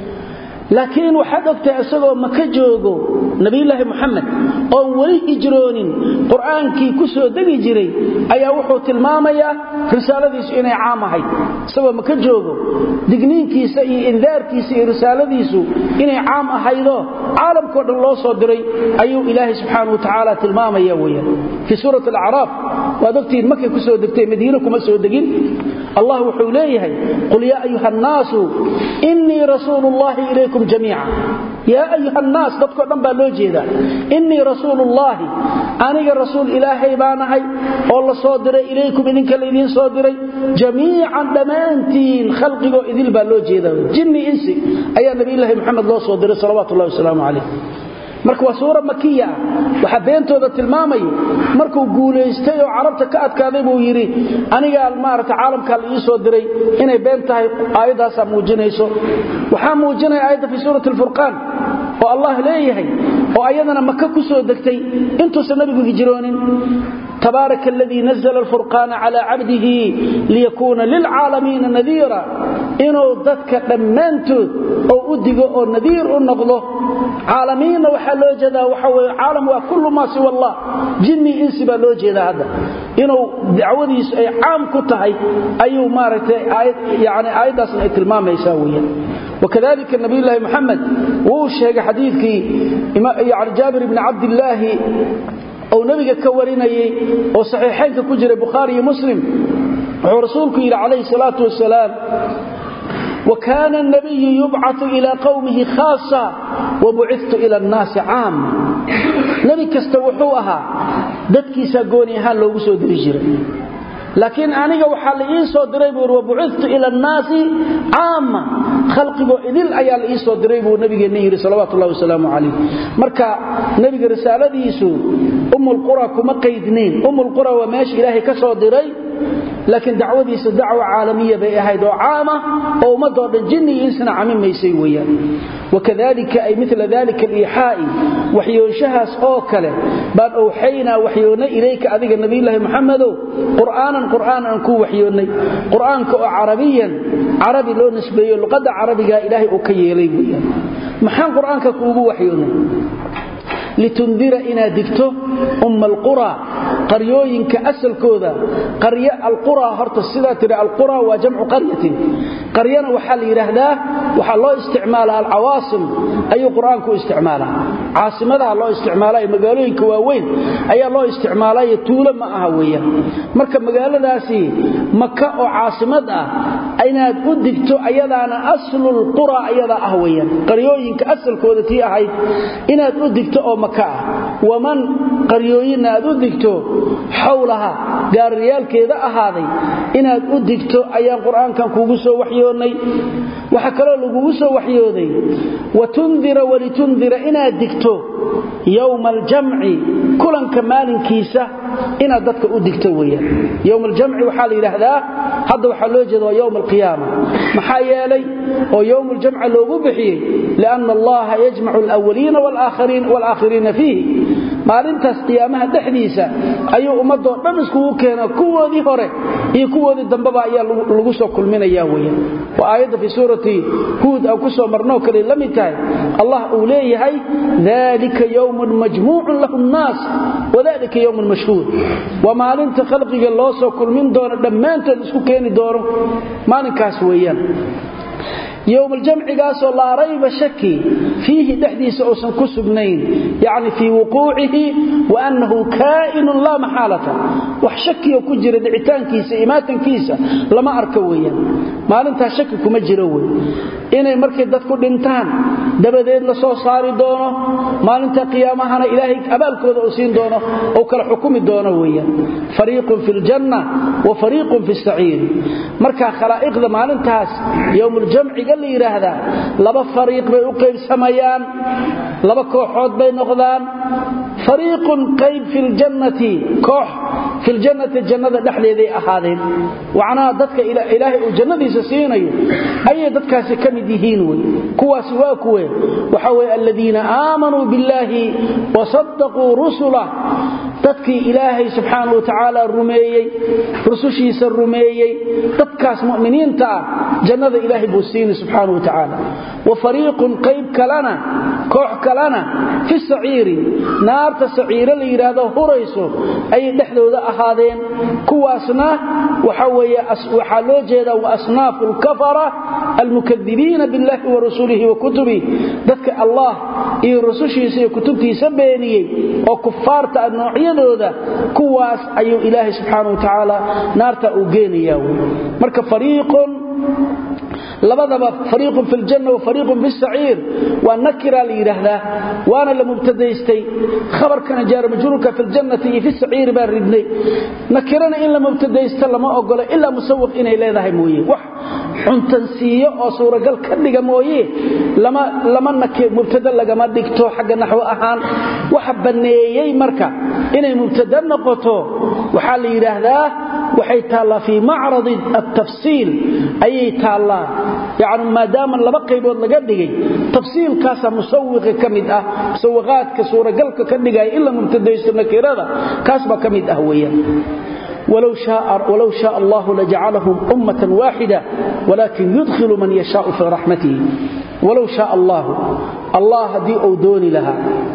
لكن وحدثت أسأله مكة جوغو نبي الله محمد أو ولي إجرونين قرآن كي كسو دقي جري أيا وحو تلماميا رسالة ديس إني عامهي سوى مكة جوغو دقنين كي سي إنذار كي سي رسالة ديسو إني عام أحيدو عالم كورد الله صدري أيو إلهي سبحانه وتعالى تلماميا ويا في سورة الأعراف ودكتين مكة كسو دكتين مدينة كمسو دقين الله وحوليه قل يا أيها الناس إني رسول الله إليكم جميعا يا أيها الناس dadko dhan baa loo jeeda inni rasuulullaahi aniga rasuul ilaahay baanahay oo la soo diray ilaykum idinka leedin soo diray jamiican dhamaantiin khalqigo idil baa loo jeeda jinni insi ayaa nabi ilaahay maxamed loo soo diray salawaatu ullaahi wasalaamu alayhi marka waa suura makiya waxa beentooda tilmaamay markuu guuleystay oo carabta ka adkaaday buu yiri aniga almaarta caalamka la ii soo diray inay been tahay aayadaas muujinayso waxa muujinay aayada fi suuratul furqaan oo Allah leeyahay oo ayadana Makka ku soo degtay intuu nabigu hijroonin تبارك الذي نزل الفرقان على عبده ليكون للعالمين نذيرا إنه ذاتك دمانتود أو أدقوا أو نذير النقضه عالمين وحلو جدا وحوى عالم وكل ما سوى الله جني إنسي بلو جدا هذا إنه دعوذي عام كتهي أيو مارت يعني آيات أصنع تلمام يساوية وكذلك النبي الله محمد وشيء حديثك يعني جابر بن عبد الله أو نبي كوريني أو صحيحين كجر البخاري ومسلم ورسولك إلى عليه الصلاة والسلام وكان النبي يبعث إلى قومه خاصة وبعثت إلى الناس عام نبي كستوحوها ددكي ساقوني هان لو بسود رجل لكن أنا وحال إيسو دريبور وبعثت إلى الناس عامة خلقه إذن أيال إيسو دريبور نبي النير صلوات الله وسلامه عليه مركا نبي رسالة إيسو أم القرى كما قيدنين أم القرى وماشي إلهي كسو دري لكن دعوتي دعوة عالمية بأهيد عامة أو مدر الجن إنسان عمين ما يسويا وكذلك أي مثل ذلك الإيحاء وحيون شهس أوكله بل أوحينا وحيون إليك أذيك النبي الله محمد قرآنا قرآنا أنكو وحيوني قرآن عربيا عربي لو نسبيه لقد عربي إلهي أكي إليه محان قرآن كوبو وحيوني لتنذر إنا دكتو أم القرى قريوين كأسل كوذا قرية القرى هرت السلة القرى وجمع قرية قرية وحال يرهده وحال الله استعمالها العواصم أي قرآن كو استعمالها عاصمتها الله استعمالها مقالوين كواوين أي الله استعمالها يتولى معها مركب مقالة داسي مكة وعاصمتها أين أدكتو أيضا أصل القرى أيضا أهويا قريوين كأسل كوذا تيهاي إن أدكتو أو مكة ومن قريوين أدكتو حولها قال ريال كذا أهاذي إن أدكتو أيام قرآن كان كوغسو وحيوني وحكروا لكوغسو وحيوني وتنذر ولتنذر إن أدكتو يوم الجمع كلا كمال كيسة إن أدتك أدكتو ويا يوم الجمع وحال إلى هذا هذا وحلو جدو يوم القيامة محايا لي ويوم الجمع لو بحيه لأن الله يجمع الأولين والآخرين والآخرين فيه ما لنتس قيامها تحديثة أي أمده نمسكو كينا كوة ذي هره هي كوة ذي الدنبابا أيها لغسو كل من أيهوية وآيات في سورة هود أو كسو مرنوك لم يتاي الله أوليه هاي ذلك يوم مجموع له الناس وذلك يوم مشهود وما لنت خلقك الله سو كل من دون دمان تنسكو كيني دونه ما نكاس ويان يوم الجمع قاسوا لا ريب شكي فيه تحديث أوسن كسبنين يعني في وقوعه وأنه كائن لا محالة وحشكي وكجر دعتان كيسة إماتن كيسة لما أركويا ما لنتها شكك مجروي إنه مركز دادكو دنتان دبدين لسو صاري دونه ما لنتها قيامها إلهي أبالك ودعسين دونه أو كالحكوم دونه ويا فريق في الجنة وفريق في السعير مركز خلائق ذا ما لنتها يوم الجمع اللي يراهدا لبا فريق بي uqeyb sameeyaan laba kooxood bay noqdaan فريق قيب في الجنة كوح في الجنة الجنة دحليدي ahaadeen وعنا dadka ilaahay oo jannadiisa siinayo ay dadkaasi kamid yihiin way kuwaas waa kuwe waxa way alladina aamanu billahi wa saddaqu rusulahu dadkii ilaahay subhanahu wa ta'ala rumeeyay rusushiisa rumeeyay dadkaas mu'miniinta jannada ilaahay buu siinay subhanahu wa ta'ala wa fariiqun qayb kalana koox kalana fi sa'iiri naarta sa'iira la yiraahdo horayso ay dhaxdooda ahaadeen kuwaasna waxa weeye waxa loo jeeda wa asnaaful kafara almukaththibiina billahi wa rasulihi wa kutubi dadka allah iyo rusushiisa iyo kutubtiisa beeniyay oo kufaarta noocyadooda kuwaas ayuu ilaahay subhanahu wa ta'ala naarta u geenayaa marka fariiqun labadaba fariiq fi aljanna wa fariiq fi as-sa'ir wa nakira li yirahda waana la mubtadaystay khabarkana jaar majruurka fi aljannati fi as-sa'ir baa ridnay nakirana in la mubtadaysta lama ogola illa musawwaq inay leedahay mooyee wax xuntansiyo oo suuragal ka dhiga mooyee lama lama nakir mubtada laga ma dhigto xagga nahwo ahaan waxa baneeyay marka inay mubtada noqoto waxa la yiraahdaa waxay taala fi macrad at-tafsil ayay taala yaani maadaama laba qaybood laga dhigay tafsiilkaas musawwiq kamid ah sawqaadka suuragalka ka dhigay illa mubtadaysto nakirada kaas ba kamid ah weeyaan ولو شاء ولو شاء الله لجعلهم أمة واحدة ولكن يدخل من يشاء في رحمته ولو شاء الله الله دي أو دوني لها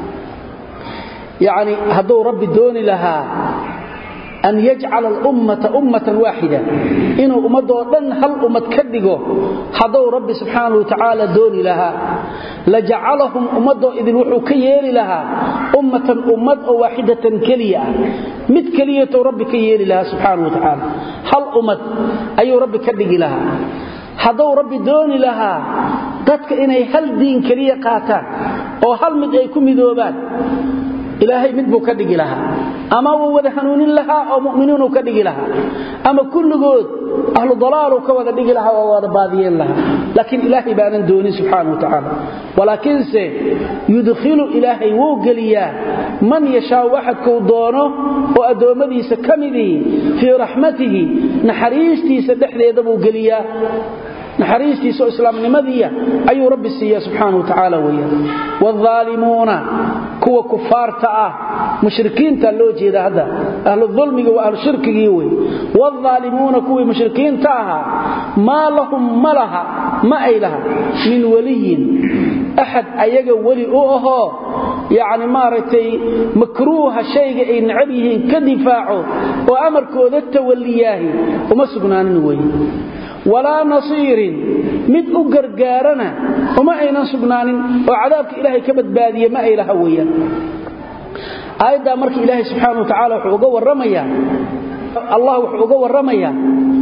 يعني هدو ربي دوني لها أن يجعل الأمة أمة واحدة إنه أمده لن هل أمة كدقه هدو ربي سبحانه وتعالى دوني لها لجعلهم أمده إذن وحكيين لها أمة أمة واحدة كلية مد كلية ربي كيين لها سبحانه وتعالى هل أمة أي ربي كدق لها هدو ربي دوني لها ذاتك إنه هل دين كلية قاتان أو هل مد أيكم ذوبان إلهي مد بو كدق لها أما ووذا حنون لها أو مؤمنون كدق لها أما كل قود أهل ضلال وكوذا دق لها ووذا باذيين لها لكن إلهي بأن دوني سبحانه وتعالى ولكن سي يدخل إلهي وقليا من يشاء واحد كودونه وأدومدي سكمدي في رحمته نحريستي سدحذي يدبو قليا نحريستي سو إسلام نمذية أي رب السيئة سبحانه وتعالى ويا والظالمون كوا كفار تأه مشركين تلوجي هذا أهل الظلم وأهل الشرك يوي والظالمون كوا مشركين تأه ما لهم ملها ما إلها من ولي أحد أيجا ولي أوه يعني مارتي مكروه شيء إن عبيه كدفاعه وأمر كودت ولياه وما سبنان نوي ولا نصير مد أقرقارنا وما أينا سبنان وعذابك إلهي كبد بادية ما إله هويا آيدا مرك إلهي سبحانه وتعالى وحوقوا الرمية الله وحوقوا الرمية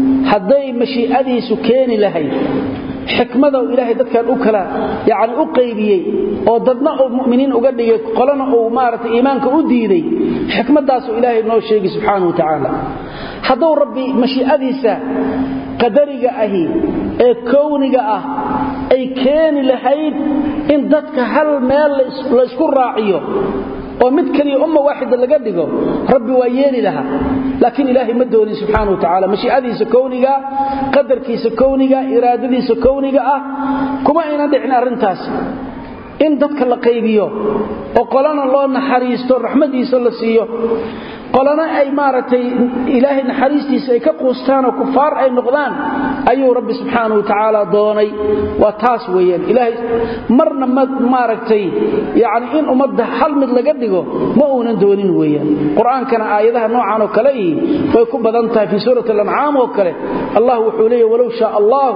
حدي مشيئذي سكين لهي حكمة إلهي ذاتك الأكلة يعني أقيبيي وددنا المؤمنين أقدي قلنا أمارة إيمانك أديدي حكمة داسو إلهي إنه الشيء سبحانه وتعالى حدو ربي مشيئذي سا qadariga ahi ee kowniga ah ay keen lahayd in dadka hal meel la isku raaciyo oo mid kaliya umma waahida laga dhigo rabbi waa yeeli laha laakiin ilaahi ma dooni subhanahu wa ta'ala mashiicadiisa kowniga qadarkiisa kowniga iraadadiisa kowniga ah kuma ina dhicin arintaas in dadka la qaybiyo oo qolana loo naxariisto raxmadiisa la siiyo qolana ay maaratay ilaahi naxariistiisa ay ka qoostaan oo kufaar ay noqdaan ayuu rabbi subhanahu wa ta'ala doonay waa taas weeyaan ilaahi marna maaratay yaani in umada hal mid laga dhigo ma uunan doonin weeyaan quraankana aayadaha noocan oo kale way ku badan tahay fi suurati al-an'am oo kale allah wuxuu leeyahay walaw shaa allah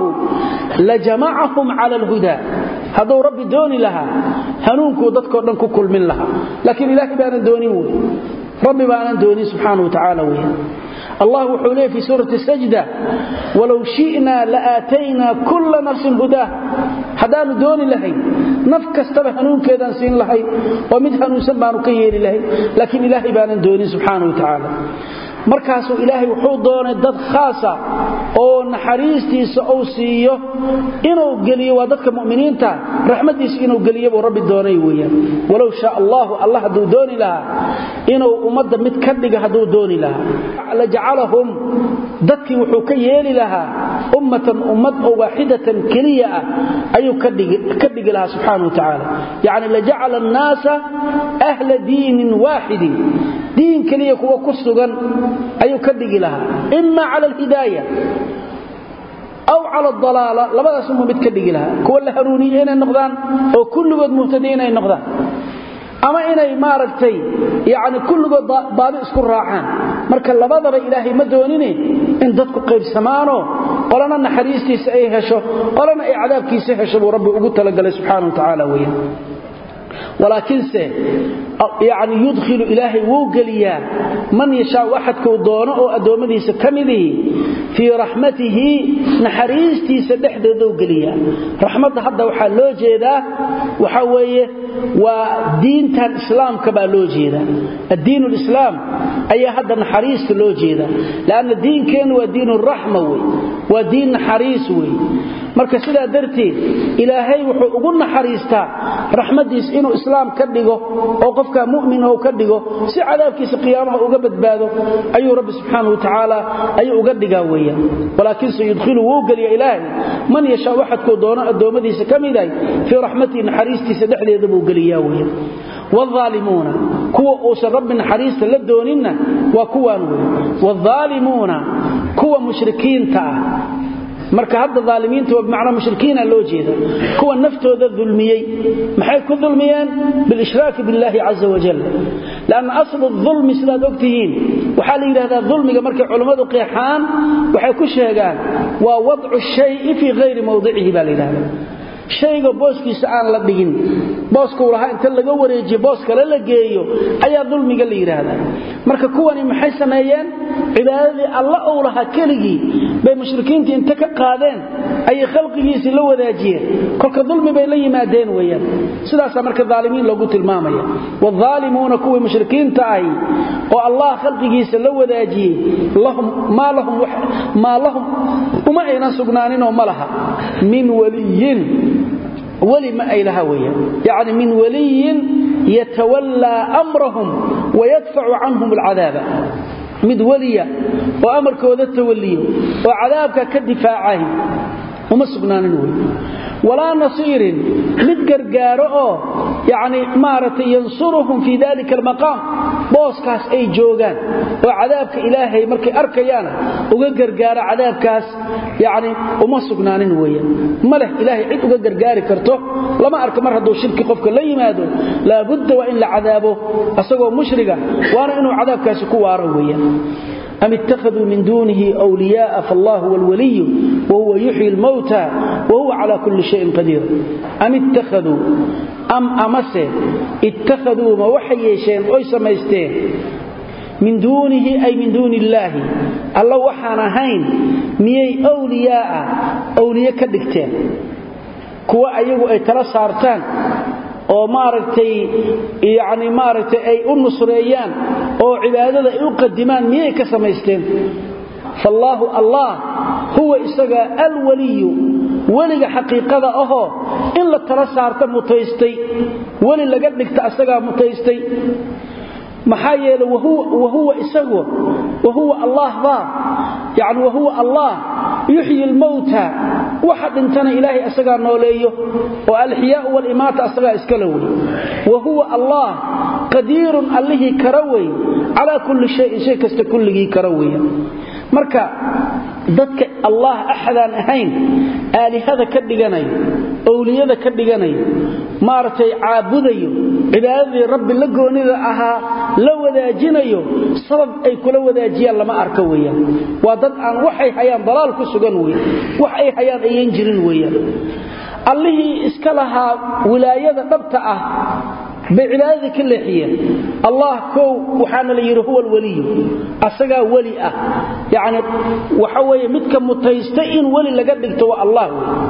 la jama'ahum 'ala al-huda haduu rabbi dooni laha hanuunku dadkoo dhan ku kulmin laha laakiin ilaahi baan doonin weey ربي بأن دوني سبحانه وتعالى ويه الله وحوله في سورة السجدة ولو شئنا لآتينا كل نفس هداه حدان دوني لهي نفك استبهنون كذا سين لهي ومدهنون سبانو كيير لهي لكن إلهي بأن دوني سبحانه وتعالى markaasuu ilaahay wuxuu doonay dad khaasa oo naxariistiisa oo siiyo inuu galiyo waa dadka muuminiinta raxmadiisa inuu galiyo oo rabbi doonay weeyaan walaw shaa Allah Allah haduu dooni laha inuu umada mid ka dhiga haduu dooni laha la jacalahum dadkii wuxuu ka yeeli laha ummatan ummad oo waahidatan kaliya ayuu ka dhigi ka dhigi laha subhanahu wa ta'ala yaani la jacala an-naasa ahla diinin waahidin diin kaliya kuwa ku sugan ayuu ka dhigi laha imma ala al-hidayah aw ala ad-dalala labadaas mid ka dhigi laha kuwa la hanuuniyeen noqdaan oo kulligood muhtadiin ay noqdaan ama inay maaragtay yaani kulligood baadi isku raacaan marka labadaba ilaahay ma doonine in dadku qaybsamaano qolana naxariistiisa ay hesho qolana ay cadaabkiisa hesho rabbi ugu talagalay subhanahu wa ta'ala weeyaan ولكن سي يعني يدخل إلهي وقليا من يشاء واحد كودونه أو أدومديس كمذي في رحمته نحريستي سدحد ذو قليا رحمته حتى وحالو جيدا وحاوية ودين تان الإسلام كبالو جيدا الدين الإسلام أي حدا نحريست لو جيدا لأن الدين كان ودين الرحمة ودين نحريس marka sidaa darteed ilaahay wuxuu ugu naxariistaa raxmadiis inuu islaam ka dhigo oo qofka mu'min oo ka dhigo si cadaabkiisa qiyaamaha uga badbaado ayuu rabbi subxaanahu wa ta'ala ayuu uga dhigaa weeyaan walaakin sayudkhilu wuu galiya ilaahay man yasha waxadku doono adoomadiisa kamiday fi rahmatihi naxariistiisa dhexdeeda buu galiyaa weeyaan والظالمون كوا اوس رب حريص لدوننا وكوان والظالمون كوا مشركين تا marka hadda zaalimiinta waa macna mushrikiina loo jeeda kuwa naftooda dulmiyay maxay ku dulmiyeen bil ishraak billahi azza wa jalla laana aslu dhulm sida ogtihiin waxa la yiraahdaa dhulmiga markay culimadu qeexaan waxay ku sheegaan waa wad'u shay'i fi ghayri mawdi'ihi baa la yiraahdaa shayga booskiisa aan la dhigin booska uu lahaa inta laga wareejiyo boos kale la geeyo ayaa dulmiga la yiraahdaa marka kuwani maxay sameeyeen cibaadadii Allah oo lahaa kaligi bay mushrikiinta inta ka qaadeen ay khalqigiisa la wadaajiyeen kolka dulmi bay la yimaadeen weeyaan sidaas marka zaalimiin lagu tilmaamaya wadhaalimuuna kuwa mushrikiinta ay oo Allah khalqigiisa la wadaajiyay lahum ma lahum ma lahum uma ayna sugnaanin oo malaha min waliyin ولي ما إلها ويا يعني من ولي يتولى أمرهم ويدفع عنهم العذاب مد وليا وأمرك وذا التولي وعذابك كالدفاعه وما سبنان الولي ولا نصير مد قرقاره يعني مارة ينصرهم في ذلك المقام بوسكاس أي جوغان وعذابك إلهي مركي أركيانا وقرقار عذابكاس يعني وما سبنان ويا ملح إلهي عيد وقرقاري كرتو لما أرك مرة دو شرك قفك لا يمادو لا بد وإن لعذابه أصغوا مشرقا وانا إنه عذابكاس كوارا ويا أم اتخذوا من دونه أولياء فالله هو الولي وهو يحيي الموتى وهو على كل شيء قدير أم اتخذوا أم أمسه اتخذوا موحي شيء أي سميستين من دونه أي من دون الله الله وحانا هين ميي أولياء أولياء كدكتين كوا أيغو أي تلسارتان oo maaragtay yaani maaragtay ay u nusreeyaan oo cibaadada ay u qadimaan miyay ka sameysteen fallahu allah huwa isaga alwaliy waliga xaqiiqada ahoo in la tala saarto mutaystay wali laga dhigta asaga mutaystay maxaa yeelay wahuwa wahuwa isagu wahuwa allah ba yaani wahuwa allah yuhyi al-mauta waxad intana ilaahi asaga nooleeyo oo al-ihyaa wal imaata asaga iska laway wahuwa allah qadir allihi karaway ala kulli shay shay kasta kulligi karaway marka dadka allah ahadan ahayn aalihada ka dhiganayo awliyada ka dhiganayo maartay caabudayo cibaadadii rabbi la goonida ahaa la wadaajinayo sabab ay kula wadaajiyaan lama arka weeyaan waa dad aan waxay hayaan dalaal ku sugan weey wax ay hayaan ayeen jirin weeyaan allihi iska lahaa wilaayada dhabta ah بعبادة كل حية الله كو وحنا اللي هو الولي أسجى ولي أه يعني وحوي متك متيستين ولي لقدك تو الله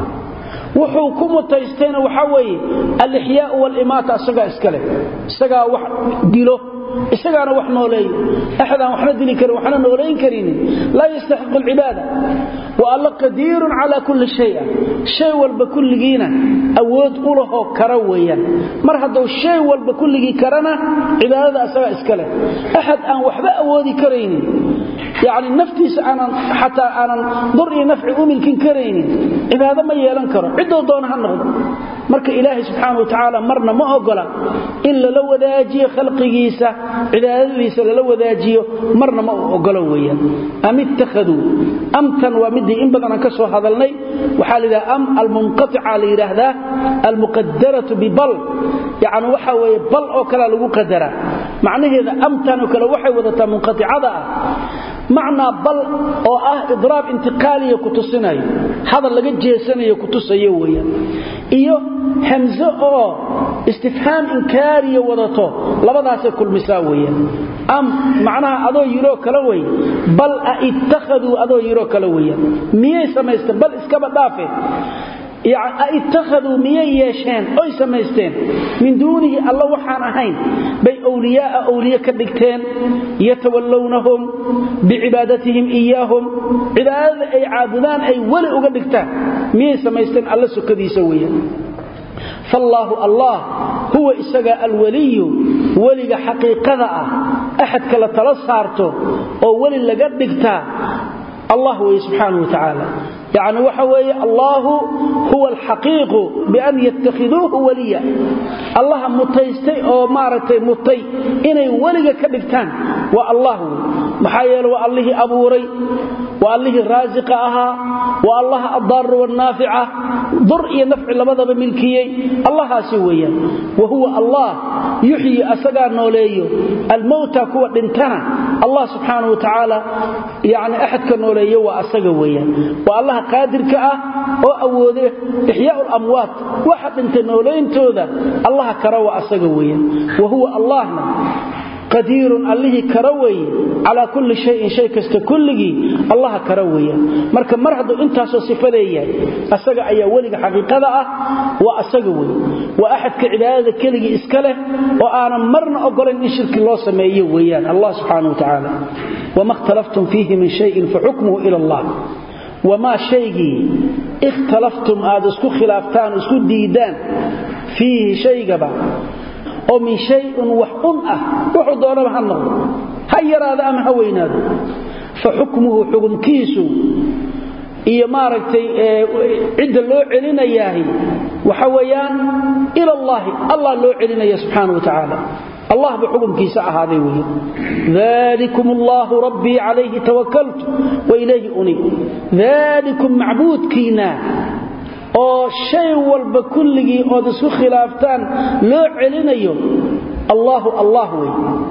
وحكم متيستين وحوي الإحياء والإماتة أسجى إسكاله أسجى وح ديله إسجانا وحنا نولين أحدا وحنا دلي كريم وحنا نولين كريم لا يستحق العبادة والله قدير على كل شيء شيء والبكل جينا أود أوله كرويا مرحبا الشيء والبكل جي كرنا عبادة أسوا إسكاله أحد أن وحبا أودي كريم يعني نفتيس أنا حتى أنا ضري نفع أمي الكن كريم عبادة ما يلنكر عدو دونها النهضة مرك إلهي سبحانه وتعالى مرنا ما أقوله إلا لو ذاجي خلق جيسة عبادتيسا لو ذاجيه مرنا ما أقلويا أم اتخذوا أمتن ومدي إن بدنا كسو هذا الني وحال إذا أم المنقطعة ليرهدا المقدرة ببل يعني وحوي بل أو كلا لو قدره معنى إذا أمتن وكلا وحي وذا منقطعة معنى بل أو أه إضراب انتقالي كتسناي هذا اللي قد جيسني كتسيه ويا إيوه همزة أو استفهام إنكاري وضطه لبدأ كل مساوية أم معناها أدو يرو كلوي بل اتخذوا أدو يرو كلوية مية سميستن بل اسكبت دافع يعني اتخذوا مية يشان أي سميستين من دونه الله وحانا هين بي أولياء أولياء كدكتين يتولونهم بعبادتهم إياهم عبادة أي عابدان أي ولئ كدكتان miyay samaysteen alla sukadiisa weeyaan فالله الله هو إساق الولي ولي حقيقة أحد كلا تلصارته أو ولي لقدكتا الله هو سبحانه وتعالى يعني وحوي الله هو الحقيق بأن يتخذوه وليا الله متيستي أو مارتي متي إني ولي كدكتان والله محايل والله أبوري والله رازق أها والله الضار والنافعة ضر نفع لماذا بملكيه الله سويا وهو الله يحيي أسقى نوليه الموتى كوة انتهى الله سبحانه وتعالى يعني أحد كنوليه وأسقى ويا والله قادر كأه وأوذيه إحياء الأموات واحد انت نولين توذا الله كروى أسقى ويا وهو الله قدير الله كروي على كل شيء شيء كست كله الله كروي marka mar hadu intaas oo sifadeeyay asaga ayaa waliga xaqiiqada ah waa asaga way waa ahad ka cibaadada kaliya iska leh oo aan marna ogolan in shirki loo sameeyo weeyaan Allah subhanahu wa ta'ala wama ikhtalaftum fihi min shay'in fa hukmuhu ila Allah wama shay'i ikhtalaftum adusku khilaftan isku diidan fihi shay'aba أو من شيء وحن أه وحضونا بحنه هير هذا أم هويناده فحكمه حكم كيسو إيا ماركتي عد اللو علينا إياهي وحويان إلى الله الله اللو علينا سبحانه وتعالى الله بحكم كيسا هذا وهي ذلكم الله ربي عليه توكلت وإليه أنيب ذلكم معبود كينا oo shay walba kulligi oo isku khilaaftaan loo celinayo Allahu Allah way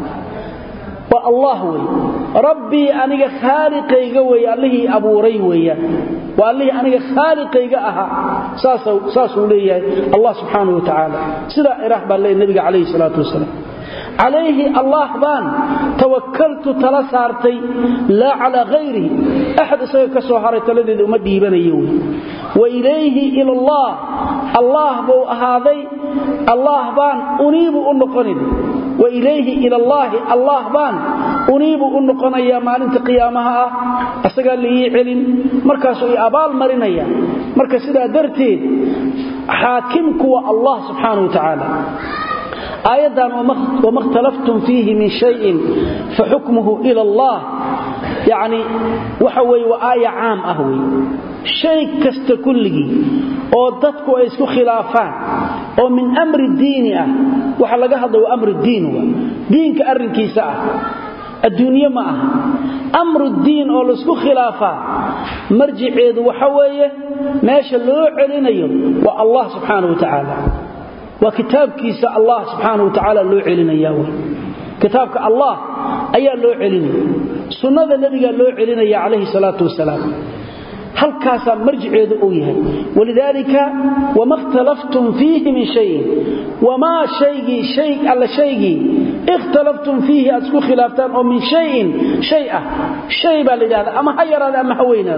wa Allah way rabbi aniga khaliqayga way allahi abuuray weeyaan wa allahi aniga khaliqayga aha saas saas uu leeyahay Allah subhanahu wa ta'ala sida irah baa leeyahay nabiga kaleey salaatu wasalaam عليه الله بان توكلت تلسارتي لا على غيره أحد سيكا سوحرت الذي أمد ديبانيو وإليه إلى الله الله بو هذي الله بان أنيب أنقنب وإليه إلى الله الله بان أنيب أنقن يا مالنت قيامها أستقال لي علم مركز أبال مرنيا مركز إذا درتين حاكمك الله سبحانه وتعالى آيادا وما اختلفتم فيه من شيء فحكمه إلى الله يعني وحوي وآية عام أهوي شيء كستكله وددك ويسكو خلافان ومن أمر الدين وحلقها هذا أمر الدين دينك أرنكي ساعة الدنيا معه أمر الدين ويسكو خلافان مرجع عيد وحوي ماشي اللوع علينا يوم والله سبحانه وتعالى وكتاب كيس الله سبحانه وتعالى لو علينا ياوي كتابك الله أيا لو علينا سنة النبي لو علينا يا عليه الصلاة والسلام هل كاسا مرجع يدعوها ولذلك وما اختلفتم فيه من شيء وما شيء شيء على شيء اختلفتم فيه أتكو خلافتان أو من شيء شيئا شيء بالله أما حير هذا أما حوينا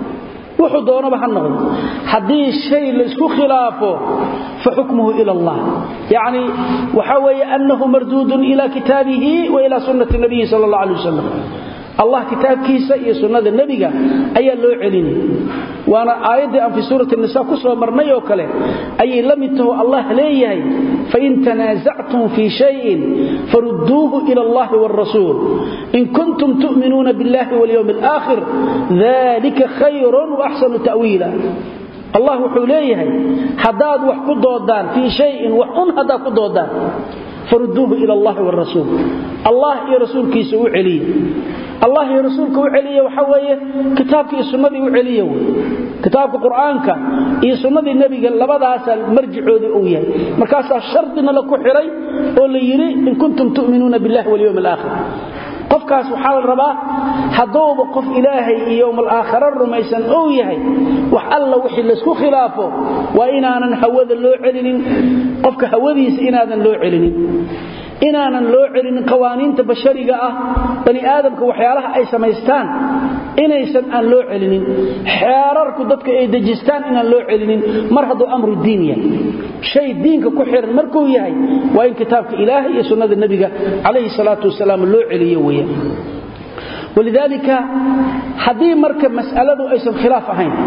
وحضونا بحنهم حديث شيء لسكو خلافه فحكمه إلى الله يعني وحوي أنه مردود إلى كتابه وإلى سنة النبي صلى الله عليه وسلم الله كتاب كيسا إيه سنة النبي أي اللو عليني وأنا آيات في سورة النساء كسوة مرمية وكله أي لم يتهو الله ليه فإن تنازعتم في شيء فردوه إلى الله والرسول إن كنتم تؤمنون بالله واليوم الآخر ذلك خير وأحسن تأويلا الله حليه حداد وحكو دودان في شيء وحن هدا كدودان فردوه إلى الله والرسول الله يا رسول كيسو عليه الله يا رسولك وعليه وحويه كتابك يا سنة وعليه كتابك قرآنك يا سنة النبي قال لبداس المرجع ذي مركز الشرطنا لك حري واللي يري إن كنتم تؤمنون بالله واليوم الآخر qofkaas waxa la rabaa hadooba qof ilaahay iyo yawmal aakhir rumaysan oo yahay wax alla wixii la isku khilaafo waa inaanan hawada loo celinin qofka hawadiisa inaadan loo celinin inaanan loo celinin qawaaniinta bashariga ah bani aadamka waxyaalaha ay sameystaan inaysan aan loo celinin xeerarku dadka ay dejistaan inaan loo celinin mar haduu amru diiniya shay diinka ku xiran markuu yahay waa in kitaabka ilaahay iyo sunnada nabiga alayhi salatu wasalaam loo celiyo weeye ولذلك hadii marka mas'aladu aysan khilaaf ahayn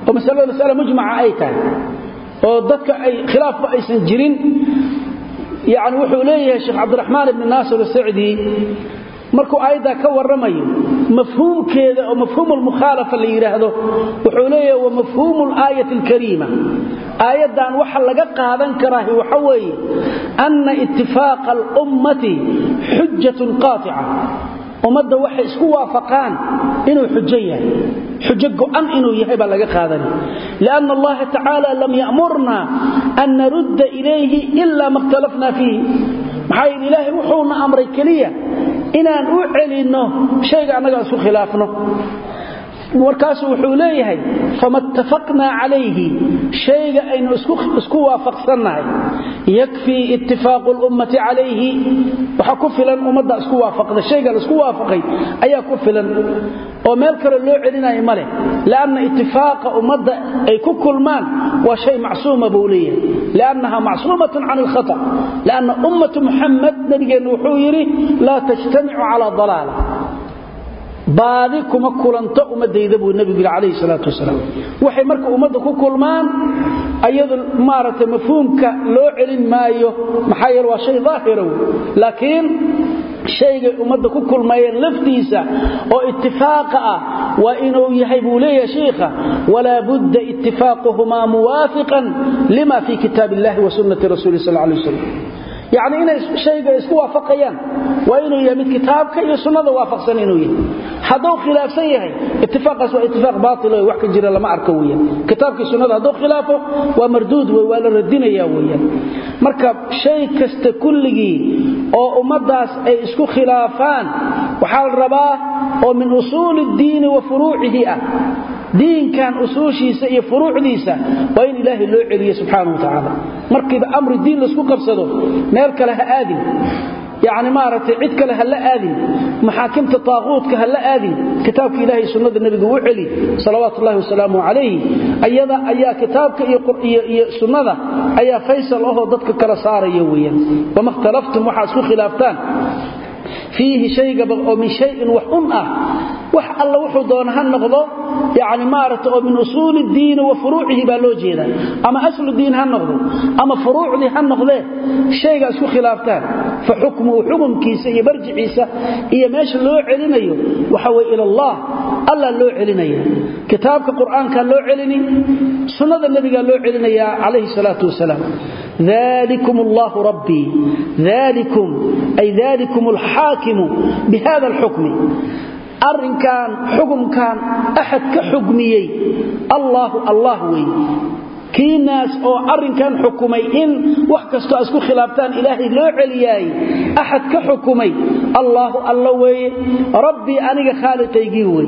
ومسألة مسألة مجمعة أيتان وضدك أي خلاف أي سنجرين يعني وحوليه الشيخ عبد الرحمن بن ناصر السعدي markuu ayda ka waramayo mafhuumkeeda oo mafhuumul mukhalafa la yiraahdo wuxuu leeyahay waa mafhuumul aayatul kariima aayadan waxa laga qaadan karaa waxa weeye anna ittifaaq al ummati hujjatun qati'a ummadda waxay isku waafaqaan inuu xujo yahay xujo go'an inuu yahay baa laga qaadanay laana allah ta'ala lam ya'murna an narudda ilayhi illa ma ikhtalafna fihi maxay ilaahi wuxuuna amray kaliya inaan u celino shayga anaga isku khilaafno warkaas wuxuu leeyahay famattafaqna alayhi shayga aynu isku isku waafaqsanahay yakfi ittifaq al-ummati alayhi waxa ku filan ummadda isku waafaqda shayga la isku waafaqay ayaa ku filan oo meel kale loo celinayo male laana ittifaaqa ummadda ay ku kulmaan waa shay macsuuma buuliya laanaha macsuumatun 'an al-khata laana ummatu muhammad nabigeenu wuxuu yiri la tajtami'u 'ala dalalah baadi kuma kulanto umadayda buu nabiga kaleey salaatu wasalaam waxay marka umada ku kulmaan ayadu maarata mafhuumka loo celin maayo maxaa yeelay waa shay daahiro laakiin shayga umada ku kulmayeen laftiisa oo ittifaaqa ah waa inuu yahay buu leeyahay sheekha wala budda ittifaaquhuma muwaafiqan lima fi kitaabillahi wa sunnati rasuulihi sallallahu alayhi wasallam يعني إن شيء يسوى فقيان وإنه يمد كتابك يسنده وافقسن إنه يهي حدو خلاف سيهي اتفاق سوى اتفاق باطل ويوحك جرى لما أركويا كتابك يسنده حدو خلافه ومردود ولا ردين ياويا مركب شيء كستكله أو أمداس أي اسكو خلافان وحال رباه ومن أصول الدين وفروعه دين كان أصوشيسا iyo furuucdiisa waa in ilaahi loo celiyo subhanahu wa ta'ala markii amr diin la isku qabsado meel kale ha aadin يعني ما رتي عد كله هلا آذن محاكمة الطاغوت كهلا آذن كتابك إلهي سنة النبي وعلي صلوات الله وسلامه عليه أيضا أيا كتابك سنة أيا فيصل أهو ضدك كرسار يويا وما اختلفتم وحاسكو خلافتان فيه شيء أو من شيء وحنأه وح الله وحو دونها النقضة يعني مارت من أصول الدين وفروعه بالوجيدا أما أصل الدين هالنقضة أما فروعه هالنقضة شيء أسكو خلافتان فحكمه حكم كيسا يبرجع عيسى إيا ماشي اللو علينيه وحوى إلى الله الله اللو علينيه كتابك القرآن كان لو عليني سنة النبي قال لو علينيه عليه الصلاة والسلام ذلكم الله ربي ذلكم أي ذلكم الحاكم بهذا الحكم أرن كان حكم كان أحد كحكمي الله الله وي كي ناس أو أرن كان حكمي إن وحكستو أسكو خلافتان إلهي لو علياي أحد كحكمي الله الله وي ربي أنيق خالقي وي